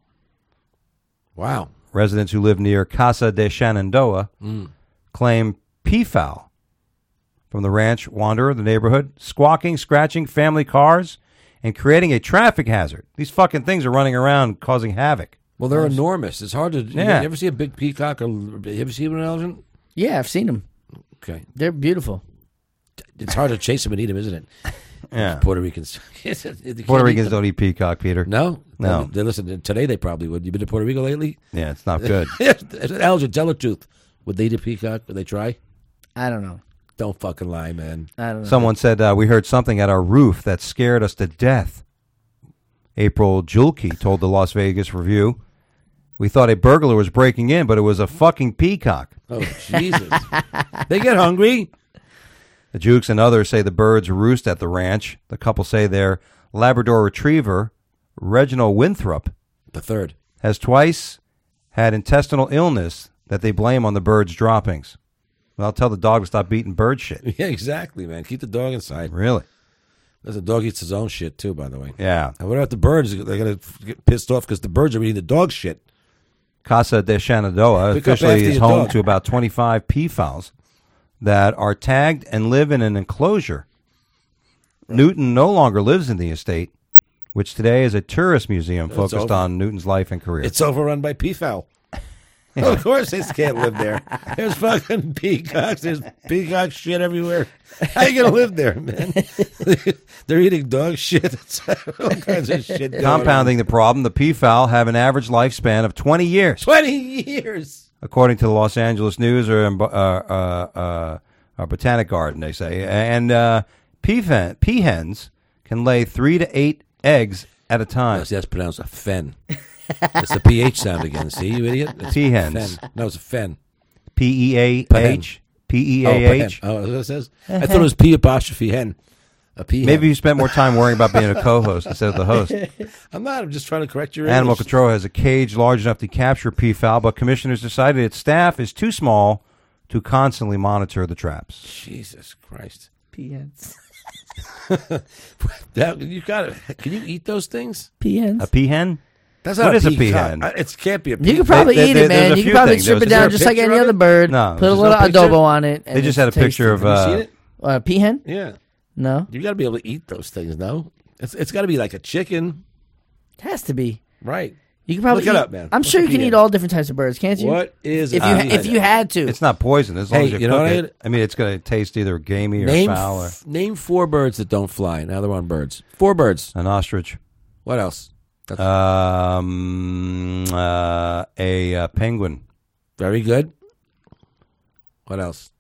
Wow. Residents who live near Casa de Shenandoah claim peafowl from the ranch wander the neighborhood, squawking, scratching family cars, and creating a traffic hazard. These fucking things are running around causing havoc. Well, they're enormous. It's hard to. Yeah. You ever see a big peacock? Or you ever see an elephant? Yeah, I've seen them. Okay. They're beautiful. It's hard to chase them and eat them, isn't it? Yeah. Puerto Ricans. Puerto Ricans don't eat peacock, Peter. No? No. They listen, today they probably would. You been to Puerto Rico lately? Yeah, it's not good. Elgin, tell the truth. Would they eat a peacock? Would they try? I don't know. Don't fucking lie, man. I don't know. Someone said, we heard something at our roof that scared us to death. April Julke told the Las Vegas Review, we thought a burglar was breaking in, but it was a fucking peacock. Oh, Jesus. They get hungry. The Jukes and others say the birds roost at the ranch. The couple say their Labrador Retriever, Reginald Winthrop, The third. has twice had intestinal illness that they blame on the birds' droppings. Well, tell the dog to stop eating bird shit. Yeah, exactly, man. Keep the dog inside. Really? The dog eats his own shit, too, by the way. Yeah. And what about the birds? They're going to get pissed off because the birds are eating the dog shit. Casa de Shenandoah Pick up officially after is your home dog. to about 25 peafowls that are tagged and live in an enclosure. Newton no longer lives in the estate, which today is a tourist museum focused over. on Newton's life and career. It's overrun by peafowl. Of course they can't live there. There's fucking peacocks. There's peacock shit everywhere. How you going to live there, man? They're eating dog shit. All kinds of shit going Compounding the problem, the peafowl have an average lifespan of 20 years. 20 years. According to the Los Angeles News or Botanic Garden, they say. And peahens can lay 3 to 8 eggs at a time. See, that's pronounced a fen. It's the PH sound again. See, you idiot? It's Peahens. fen. No, it's a fen. P-E-A-H? P-E-A-H? Oh, that's what it says? I thought it was P apostrophe hen. A peahen. Maybe you spent more time worrying about being a co-host instead of the host. I'm not. I'm just trying to correct your Animal English. Control has a cage large enough to capture peafowl, but commissioners decided its staff is too small to constantly monitor the traps. Jesus Christ. Peahens. You got it. Can you eat those things? Peahens. A peahen? That's What not is a peacock. peahen? It can't be a You peacock. could probably They- eat they- it, man. there's a You few could probably things. strip it Is down there a just like picture any of other it? bird. No, Put a there's little no picture? adobo on it. And They just it's had a picture tasty. of... Have you seen it? Peahen? Yeah. No, You got to be able to eat those things, no? It's got to be like a chicken. it has to be. Right. You can probably Look it eat- up, man. I'm What's sure a you can peahen? eat all different types of birds, can't you? What is if a you peahen? if you had to? It's not poison as long Hey, as you you know cook what I it. had- I mean, it's going to taste either gamey or Name foul or name 4 birds that don't fly. Now they're on birds. 4 birds. an ostrich. What else? A penguin. Very good. What else?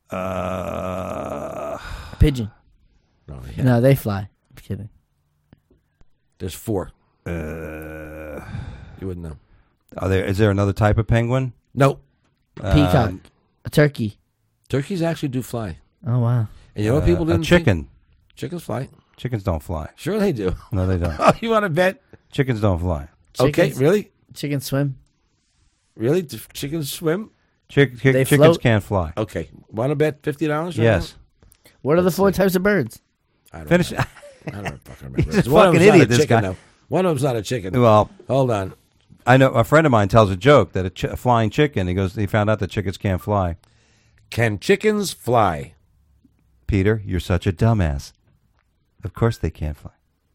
Pigeon. No, yeah. No, they fly. I'm kidding. There's 4. You wouldn't know. Is there another type of penguin? No. Peacock. A turkey. Turkeys actually do fly. Oh wow. And you know what people A didn't chicken. think? Chickens fly. Chickens don't fly. Sure they do. No, they don't. Oh, you want to bet? Chickens don't fly. Okay, Chickens- really? Chickens swim. Really? Do chickens swim? Chickens float? can't fly. Okay. Want to bet $50? Right Yes. What are the 4 types of birds? now? I don't Finish. know. I don't fucking remember. He's a One of fucking them's not idiot, a this chicken, guy. though. One of them's not a chicken. Well, Hold on. I know a friend of mine tells a joke that a flying chicken. He goes, he found out that chickens can't fly. Can chickens fly? Peter, you're such a dumbass. Of course they can't fly.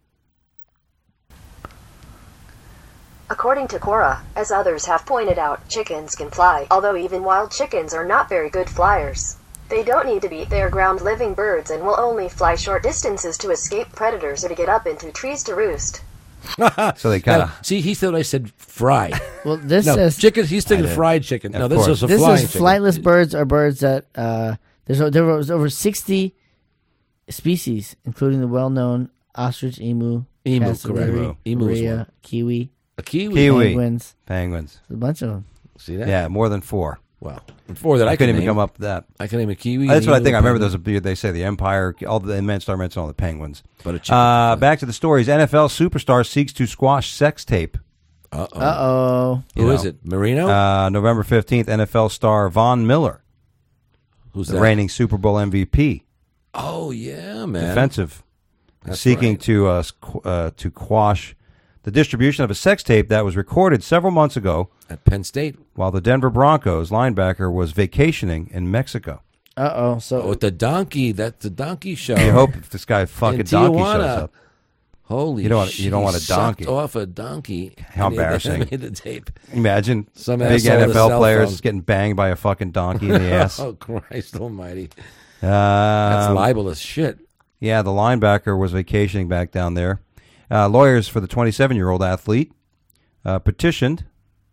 According to Quora, as others have pointed out, chickens can fly, although even wild chickens are not very good flyers. They don't need to be, they are ground-living birds and will only fly short distances to escape predators or to get up into trees to roost. So they kind Now, of see, he thought I said fried. Well, this No, says chicken. He's thinking I did. fried chicken. No, Of this course. is a this flying is chicken. flightless birds are birds that there was over 60 species, including the well-known ostrich, emu, Emu, cassowary, correct. Emu is rhea, one. kiwi, A kiwi. Kiwi. penguins. penguins. There's a bunch of them. See that? Yeah, more than 4. Wow. And 4 that I, I couldn't can even name. come up with that. I can name a kiwi. That's an what I emu, think. I a remember penguin. there's they say the Empire, all the men start mentioning all the penguins. But a chicken. Back to the stories. NFL superstar seeks to squash sex tape. Uh-oh. Uh-oh. Who is it? Marino? November 15th, NFL star Von Miller, Who's the that? reigning Super Bowl MVP, Oh, yeah, man. defensive, That's seeking right. to quash the distribution of a sex tape that was recorded several months ago At Penn State. while the Denver Broncos linebacker was vacationing in Mexico. Uh-oh. Oh, So with the donkey. That's the donkey show. You hope if this guy fucking In donkey shows Tijuana. up. Holy You don't want- shit, you don't he want a sucked donkey. off a donkey. How And he embarrassing. made the tape. Imagine Some big asshole with a NFL cell players phone. getting banged by a fucking donkey in the ass. Oh, Christ almighty. That's libelous shit. Yeah, the linebacker was vacationing back down there. Lawyers for the 27-year-old athlete petitioned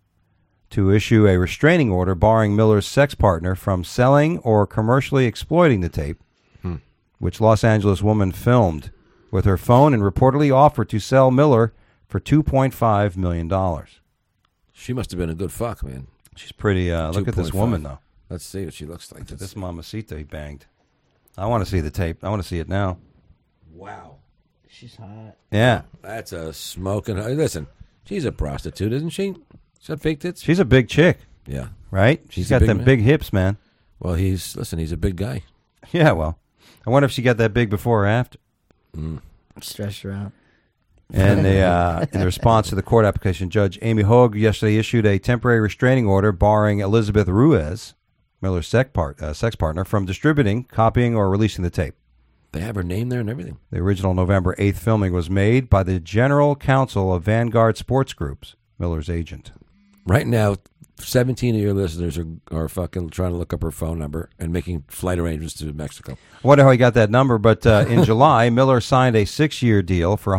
to issue a restraining order barring Miller's sex partner from selling or commercially exploiting the tape, which Los Angeles woman filmed with her phone and reportedly offered to sell Miller for $2.5 million. She must have been a good fuck, man. She's pretty. Look at this 2.5. woman, though. Let's see what she looks like. This mamacita he banged. I want to see the tape. I want to see it now. Wow. she's hot. Yeah. That's a smoking. Listen, she's a prostitute, isn't she? Is that fake tits? She's a big chick. Yeah. Right? She's She's a got big them man. big hips, man. Well, he's a big guy. Yeah, well. I wonder if she got that big before or after. Stretched her out. And in the response to the court application, Judge Amy Hogue yesterday issued a temporary restraining order barring Elizabeth Ruiz, Miller's sex partner, from distributing, copying, or releasing the tape. They have her name there and everything. The original November 8th filming was made by the General Counsel of Vanguard Sports Groups, Miller's agent. Right now, 17 of your listeners are fucking trying to look up her phone number and making flight arrangements to Mexico. I wonder how he got that number, but in July, Miller signed a 6-year deal for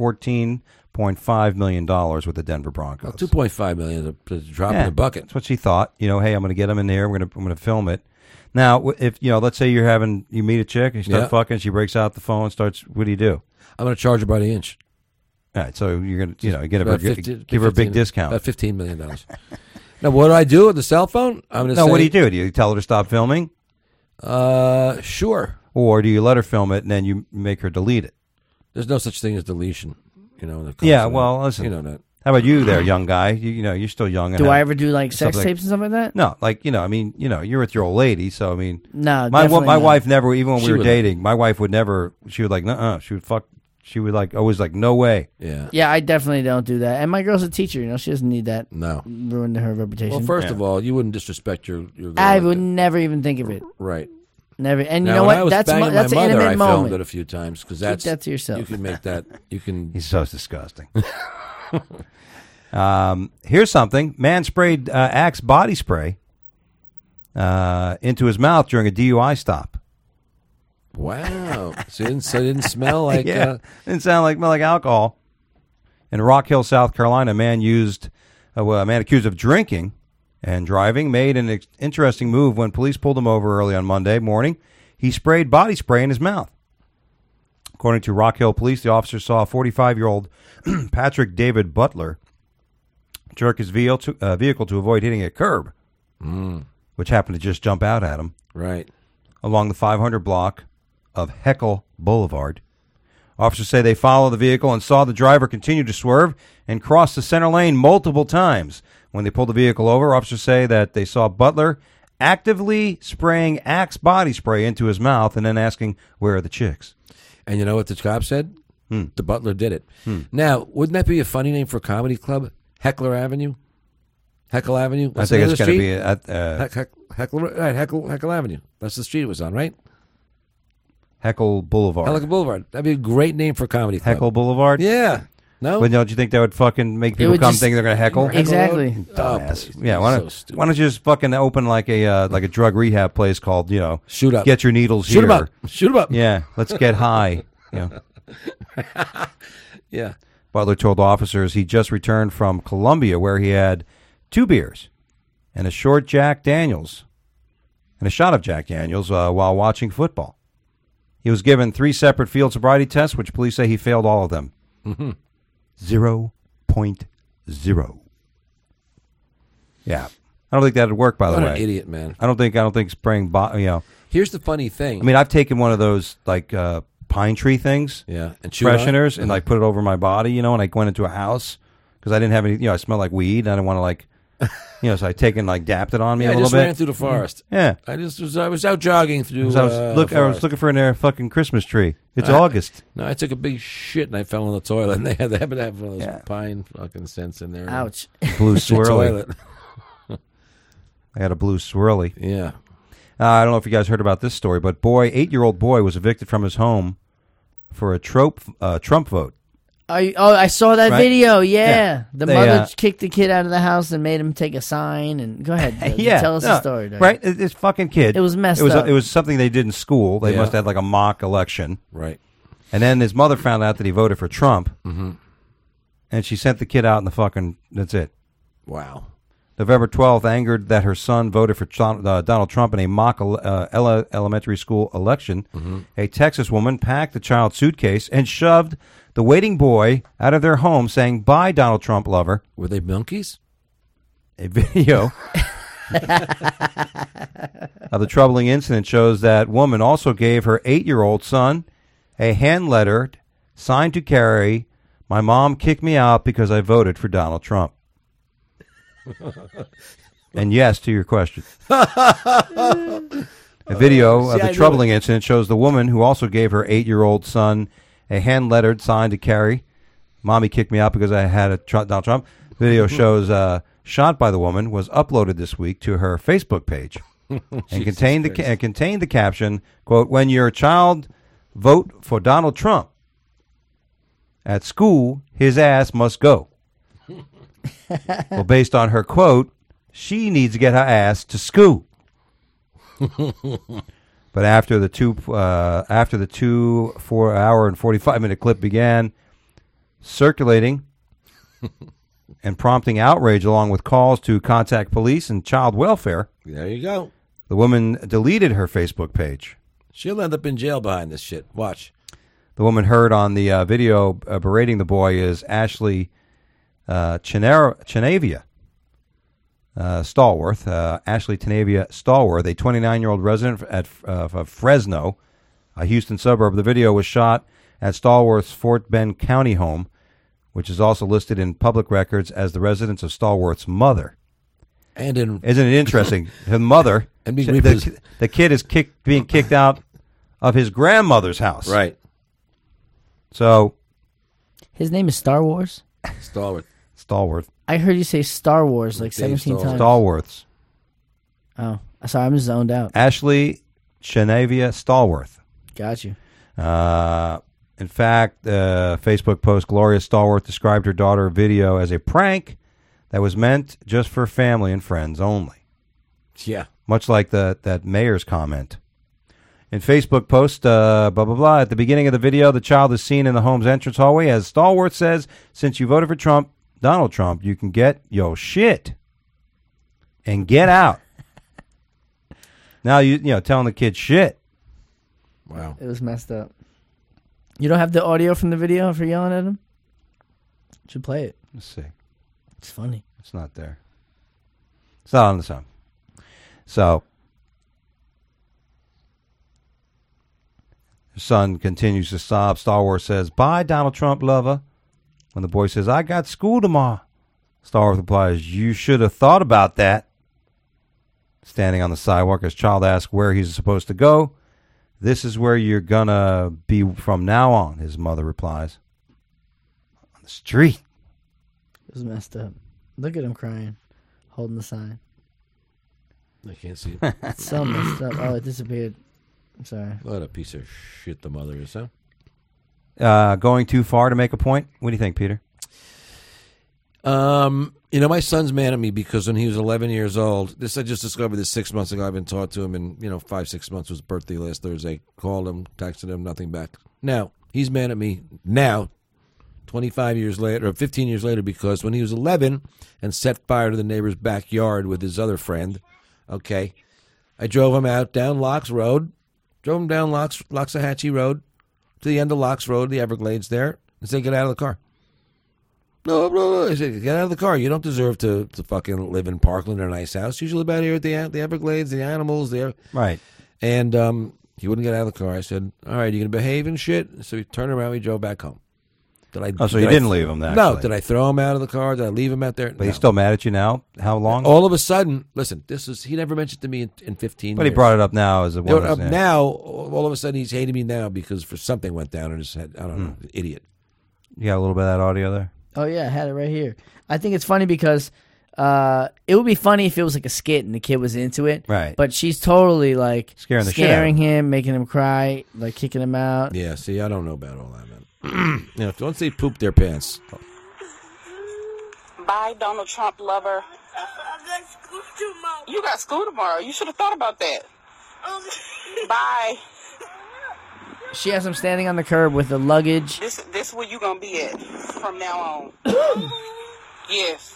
$114.5 million with the Denver Broncos. Well, $2.5 million is a drop in the bucket. That's what she thought. You know, hey, I'm going to get him in there. I'm going to film it. Now, if let's say you meet a chick and you start fucking, she breaks out the phone, starts. What do you do? I'm going to charge her by the inch. All right, so you're going to give About her a big discount. About $15 million. Now, what do I do with the cell phone? I'm going to say, what do you do? Do you tell her to stop filming? Sure. Or do you let her film it and then you make her delete it? There's no such thing as deletion. When it comes Yeah, to well, that. listen. You know that. How about you there, young guy? You're still young. And Do I have ever do like stuff sex tapes and stuff like that? No, you're with your old lady, so I mean, No, my definitely not. wife never, even when She we were would- dating, my wife would never. She would like, nuh-uh. She would fuck. She would like always like, no way. Yeah. Yeah, I definitely don't do that. And my girl's a teacher. She doesn't need that. No. Ruin her reputation. Well, first of all, you wouldn't disrespect your girl. I like would that. never even think of it. Right. Never. And you Now, know when I what? was That's banging that's my an mother, intimate I filmed moment. it a few times because Keep that's that to yourself. You can make that. You can. He's so disgusting. Here's something. Man sprayed Axe body spray into his mouth during a DUI stop. Wow. So it didn't smell like. Yeah, didn't smell like alcohol. In Rock Hill, South Carolina, a man accused of drinking and driving made an interesting move when police pulled him over early on Monday morning. He sprayed body spray in his mouth. According to Rock Hill Police, the officer saw a 45-year-old Patrick David Butler jerk his vehicle to avoid hitting a curb, which happened to just jump out at him. Right. Along the 500 block of Heckle Boulevard. Officers say they followed the vehicle and saw the driver continue to swerve and cross the center lane multiple times. When they pulled the vehicle over, officers say that they saw Butler actively spraying Axe body spray into his mouth and then asking, "Where are the chicks?" And you know what the cop said? The butler did it. Now, wouldn't that be a funny name for a comedy club? Heckler Avenue? Heckle Avenue? I What's think the it's name of going the to street? be Heckle Avenue. That's the street it was on, right? Heckle Boulevard. Heckle Boulevard. That'd be a great name for a comedy club. Heckle Boulevard? Yeah. No? But don't you think that would fucking make people would come just- think they're going to heckle? Exactly. Dumbass. please. Yeah, why So don't stupid. why don't you just fucking open like a drug rehab place called, Shoot up. Get your needles Shoot here. 'em up. Shoot 'em up. Yeah, let's get high. Yeah. Butler told officers he just returned from Colombia, where he had 2 beers and a short Jack Daniels and a shot of Jack Daniels while watching football. He was given 3 separate field sobriety tests, which police say he failed all of them. 0.0. Yeah. I don't think that would work, by the What way. an idiot, man. I don't think spraying, Here's the funny thing. I mean, I've taken one of those, like, pine tree things. Yeah. And chew on it? fresheners, and, like, put it over my body, and I went into a house because I didn't have any, I smelled like weed, and I didn't want to, like, so I taken, like, dapped it on me a I little just bit. ran through the forest. Yeah. I was out jogging through I was looking for a fucking Christmas tree. It's August. No, I took a big shit and I fell in the toilet, and they happened to have one of those pine fucking scents in there. Ouch. Blue The swirly. toilet. I got a blue swirly. Yeah. I don't know if you guys heard about this story, but 8-year-old boy was evicted from his home for a Trump vote. I saw that Right? video. Yeah, Yeah. the They, mother kicked the kid out of the house and made him take a sign. And go ahead, tell us the story. Doug. Right? It's fucking kid. It was messed up. It was something they did in school. They must have had like a mock election. Right. And then his mother found out that he voted for Trump. Mm-hmm. And she sent the kid out in the fucking, that's it. Wow. November 12th, angered that her son voted for Donald Trump in a mock elementary school election, a Texas woman packed the child's suitcase and shoved the waiting boy out of their home, saying, "Bye, Donald Trump lover." Were they monkeys? A video of the troubling incident shows that woman also gave her 8-year-old son a hand letter signed to carry, "My mom kicked me out because I voted for Donald Trump." And yes to your question. A video of the troubling incident shows the woman who also gave her 8-year-old son a hand-lettered sign to carry, "Mommy kicked me out because I had a Donald Trump." Video shows shot by the woman was uploaded this week to her Facebook page and contained the caption, quote, "When your child vote for Donald Trump at school, his ass must go." Well, based on her quote, she needs to get her ass to school. But after the 4-hour and 45-minute clip began circulating and prompting outrage, along with calls to contact police and child welfare, There you go. the woman deleted her Facebook page. She'll end up in jail behind this shit. Watch. The woman heard on the video berating the boy is Ashley Chenavia Stallworth. Ashley Chenavia Stallworth, a 29-year-old resident of Fresno, a Houston suburb. The video was shot at Stallworth's Fort Bend County home, which is also listed in public records as the residence of Stallworth's mother. And in Isn't it interesting? Her mother, And being the kid is being kicked out of his grandmother's house. right. So, His name is Star Wars. Stallworth. I heard you say Star Wars like Dave 17 times. Stallworths. Oh, sorry, I'm just zoned out. Ashley Chenavia Stallworth. Got you. In fact, Facebook post Gloria Stallworth described her daughter video as a prank that was meant just for family and friends only. Yeah. Much like that mayor's comment. In Facebook post, blah, blah, blah. At the beginning of the video, the child is seen in the home's entrance hallway. As Stallworth says, "Since you voted for Donald Trump, you can get your shit and get out." Now, telling the kid shit. Wow. It was messed up. You don't have the audio from the video for yelling at him? Should play it. Let's see. It's funny. It's not there. It's not on the sound. So, his son continues to sob. Stallworth says, "Bye, Donald Trump lover." When the boy says, "I got school tomorrow," Stallworth replies, "You should have thought about that." Standing on the sidewalk, his child asks where he's supposed to go. "This is where you're gonna be from now on," his mother replies. "On the street." It was messed up. Look at him crying, holding the sign. I can't see it. It's so messed up. Oh, it disappeared. I'm sorry. What a piece of shit the mother is, huh? Going too far to make a point? What do you think, Peter? My son's mad at me because when he was 11 years old, I just discovered this 6 months ago. I've been taught to him, and 5-6 months was his birthday last Thursday. Called him, texted him, nothing back. Now he's mad at me now, 25 years later, or 15 years later, because when he was 11 and set fire to the neighbor's backyard with his other friend, okay, I drove him out down Locks Road, drove him down Loxahatchee Road to the end of Locks Road, the Everglades there, and said, get out of the car. No, I said, get out of the car. You don't deserve to fucking live in Parkland or a nice house. You should live out here at the Everglades, the animals there. Right. And he wouldn't get out of the car. I said, all right, you going to behave and shit? So he turned around, we drove back home. So you didn't leave him, actually? No. Did I throw him out of the car? Did I leave him out there? But he's still mad at you now? How long? All of a sudden, listen, he never mentioned to me in 15 years. But he brought it up now as a woman. Now, all of a sudden, he's hating me now because for something went down in his head. I don't know, idiot. You got a little bit of that audio there? Oh, yeah, I had it right here. I think it's funny because it would be funny if it was like a skit and the kid was into it. Right. But she's totally like scaring the shit out of him. him, making him cry, like kicking him out. Yeah, see, I don't know about all that, man. Once they poop their pants. Bye, Donald Trump lover. I got school tomorrow. You got school tomorrow. You should have thought about that. Bye. She has him standing on the curb with the luggage. This where you gonna be at from now on. Yes.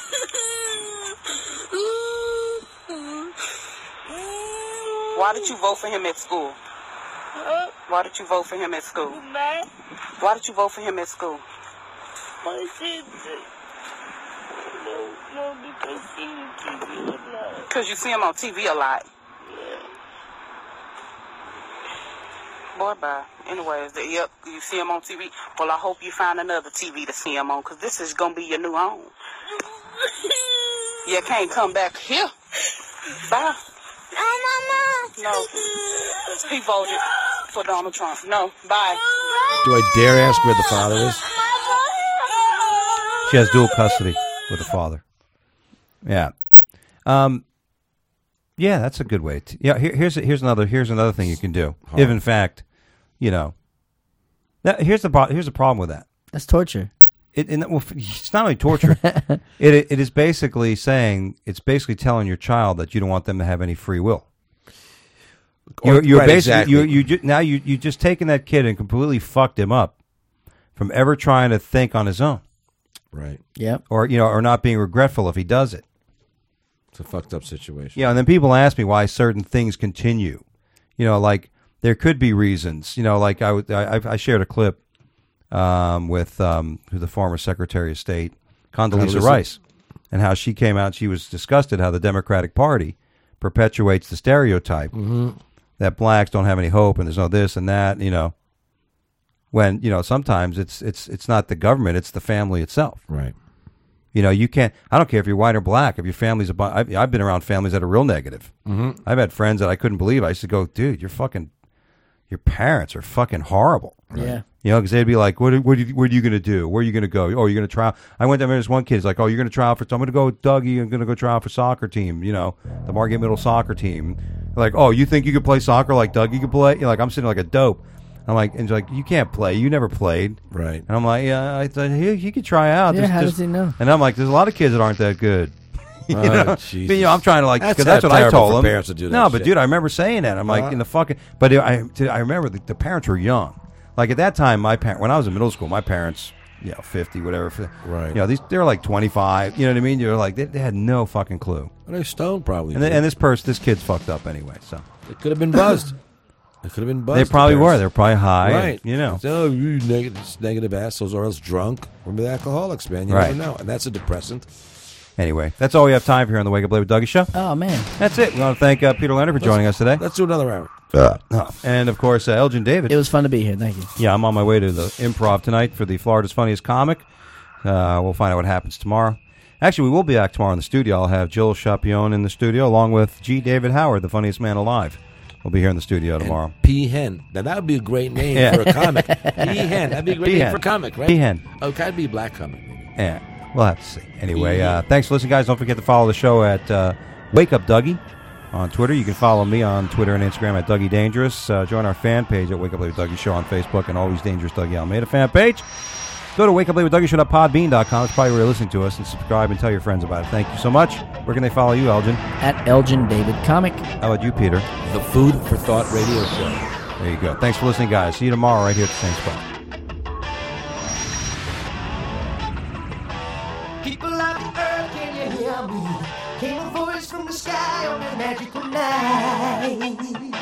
Why did you vote for him at school? Why did you vote for him at school? Why did you vote for him at school? No, because see him TV a lot. Because you see him on TV a lot. Boy, bye. Anyways, yep, you see him on TV. Well, I hope you find another TV to see him on, because this is going to be your new home. You can't come back here. Bye. No. He voted for Donald Trump. No. Bye. Do I dare ask where the father is? She has dual custody with the father. Yeah. Yeah, that's a good way. Here's another thing you can do. If in fact, here's the problem with that. That's torture. It's not only torture. it is basically saying, it's basically telling your child that you don't want them to have any free will. You're basically exactly. you just taken that kid and completely fucked him up from ever trying to think on his own. Right. Yeah. Or not being regretful if he does it. It's a fucked up situation. Yeah, and then people ask me why certain things continue. Like there could be reasons. Like I shared a clip with the former Secretary of State, Condoleezza Rice, and how she came out. She was disgusted how the Democratic Party perpetuates the stereotype that blacks don't have any hope and there's no this and that. When sometimes it's not the government, it's the family itself. Right. You can't. I don't care if you're white or black. If your family's I've been around families that are real negative. Mm-hmm. I've had friends that I couldn't believe. I used to go, dude, your parents are fucking horrible. Yeah. Because they'd be like, what are you going to do? Where are you going to go? Oh, you're going to try. I went there. There's one kid's like, oh, you're going to try out I'm going to go with Dougie. I'm going to go try out for soccer team. The Margate Middle soccer team. Like, oh, you think you could play soccer like Dougie could play? You're like, I'm sitting like a dope. I'm like, and she's like, you can't play. You never played. Right. And I'm like, yeah, I thought he could try out. Yeah, how does he know? And I'm like, there's a lot of kids that aren't that good. Jesus. I'm trying to because that's what I told them. Parents to do that no, but shit. dude, I remember saying that. I'm like, in the fucking. But I remember the parents were young. Like at that time, when I was in middle school, my parents, 50, whatever. Right. They were like 25. You know what I mean? You're like, they had no fucking clue. Well, they're stoned probably. And this kid's fucked up anyway. So it could have been buzzed. It could have been buzzed. They probably were. They were probably high. Right. So, you negative assholes or else drunk. Remember the alcoholics, man. You right. never know. And that's a depressant. Anyway, that's all we have time for here on the Wake Up Late with Dougie show. Oh, man. That's it. We want to thank Peter Leonard for joining us today. Let's do another hour. And, of course, Elgin David. It was fun to be here. Thank you. Yeah, I'm on my way to the Improv tonight for the Florida's Funniest Comic. We'll find out what happens tomorrow. Actually, we will be back tomorrow in the studio. I'll have Jill Chapion in the studio along with G. David Howard, the funniest man alive. We'll be here in the studio tomorrow. And P-Hen. Now, that would be a great name for a comic. P-Hen. That'd be a great name for a comic, right? P-Hen. Oh, it could be a black comic, maybe. Yeah. We'll have to see. Anyway, thanks for listening, guys. Don't forget to follow the show at Wake Up Dougie on Twitter. You can follow me on Twitter and Instagram at Dougie Dangerous. Join our fan page at Wake Up Late with Dougie Show on Facebook and Always Dangerous Dougie Almeida fan page. Go to wakeuplateWithDougieShow.podbean.com. That's probably where you're listening to us, and subscribe and tell your friends about it. Thank you so much. Where can they follow you, Elgin? At Elgin David Comic. How about you, Peter? The Food for Thought Radio Show. There you go. Thanks for listening, guys. See you tomorrow right here at the same spot. People of the earth, can you hear me? Came a voice from the sky on a magical night.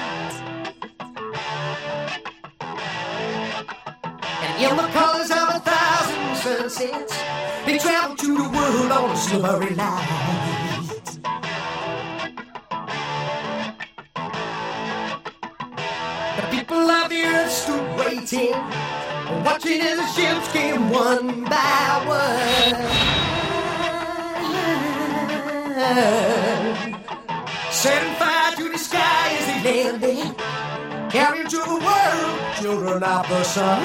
And in the colors of 1,000 sunsets, they travel to the world on a silvery light. The people of the earth stood waiting, watching as the ships came one by one. Setting fire to the sky as they landed, carrying to the world children of the sun.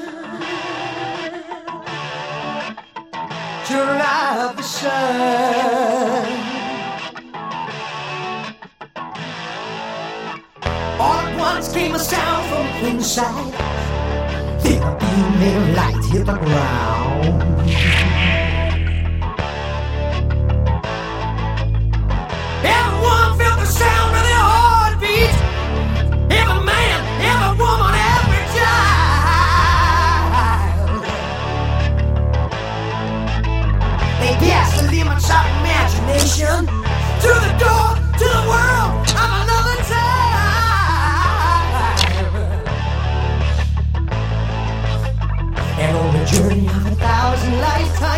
Children of the sun. All at once came a sound from inside. Then a beam of light hit the ground. Everyone felt the sound of their heartbeat. Every man, every woman, every child. They passed the limits of imagination through the door to the world of another time. And on the journey of 1,000 lifetimes,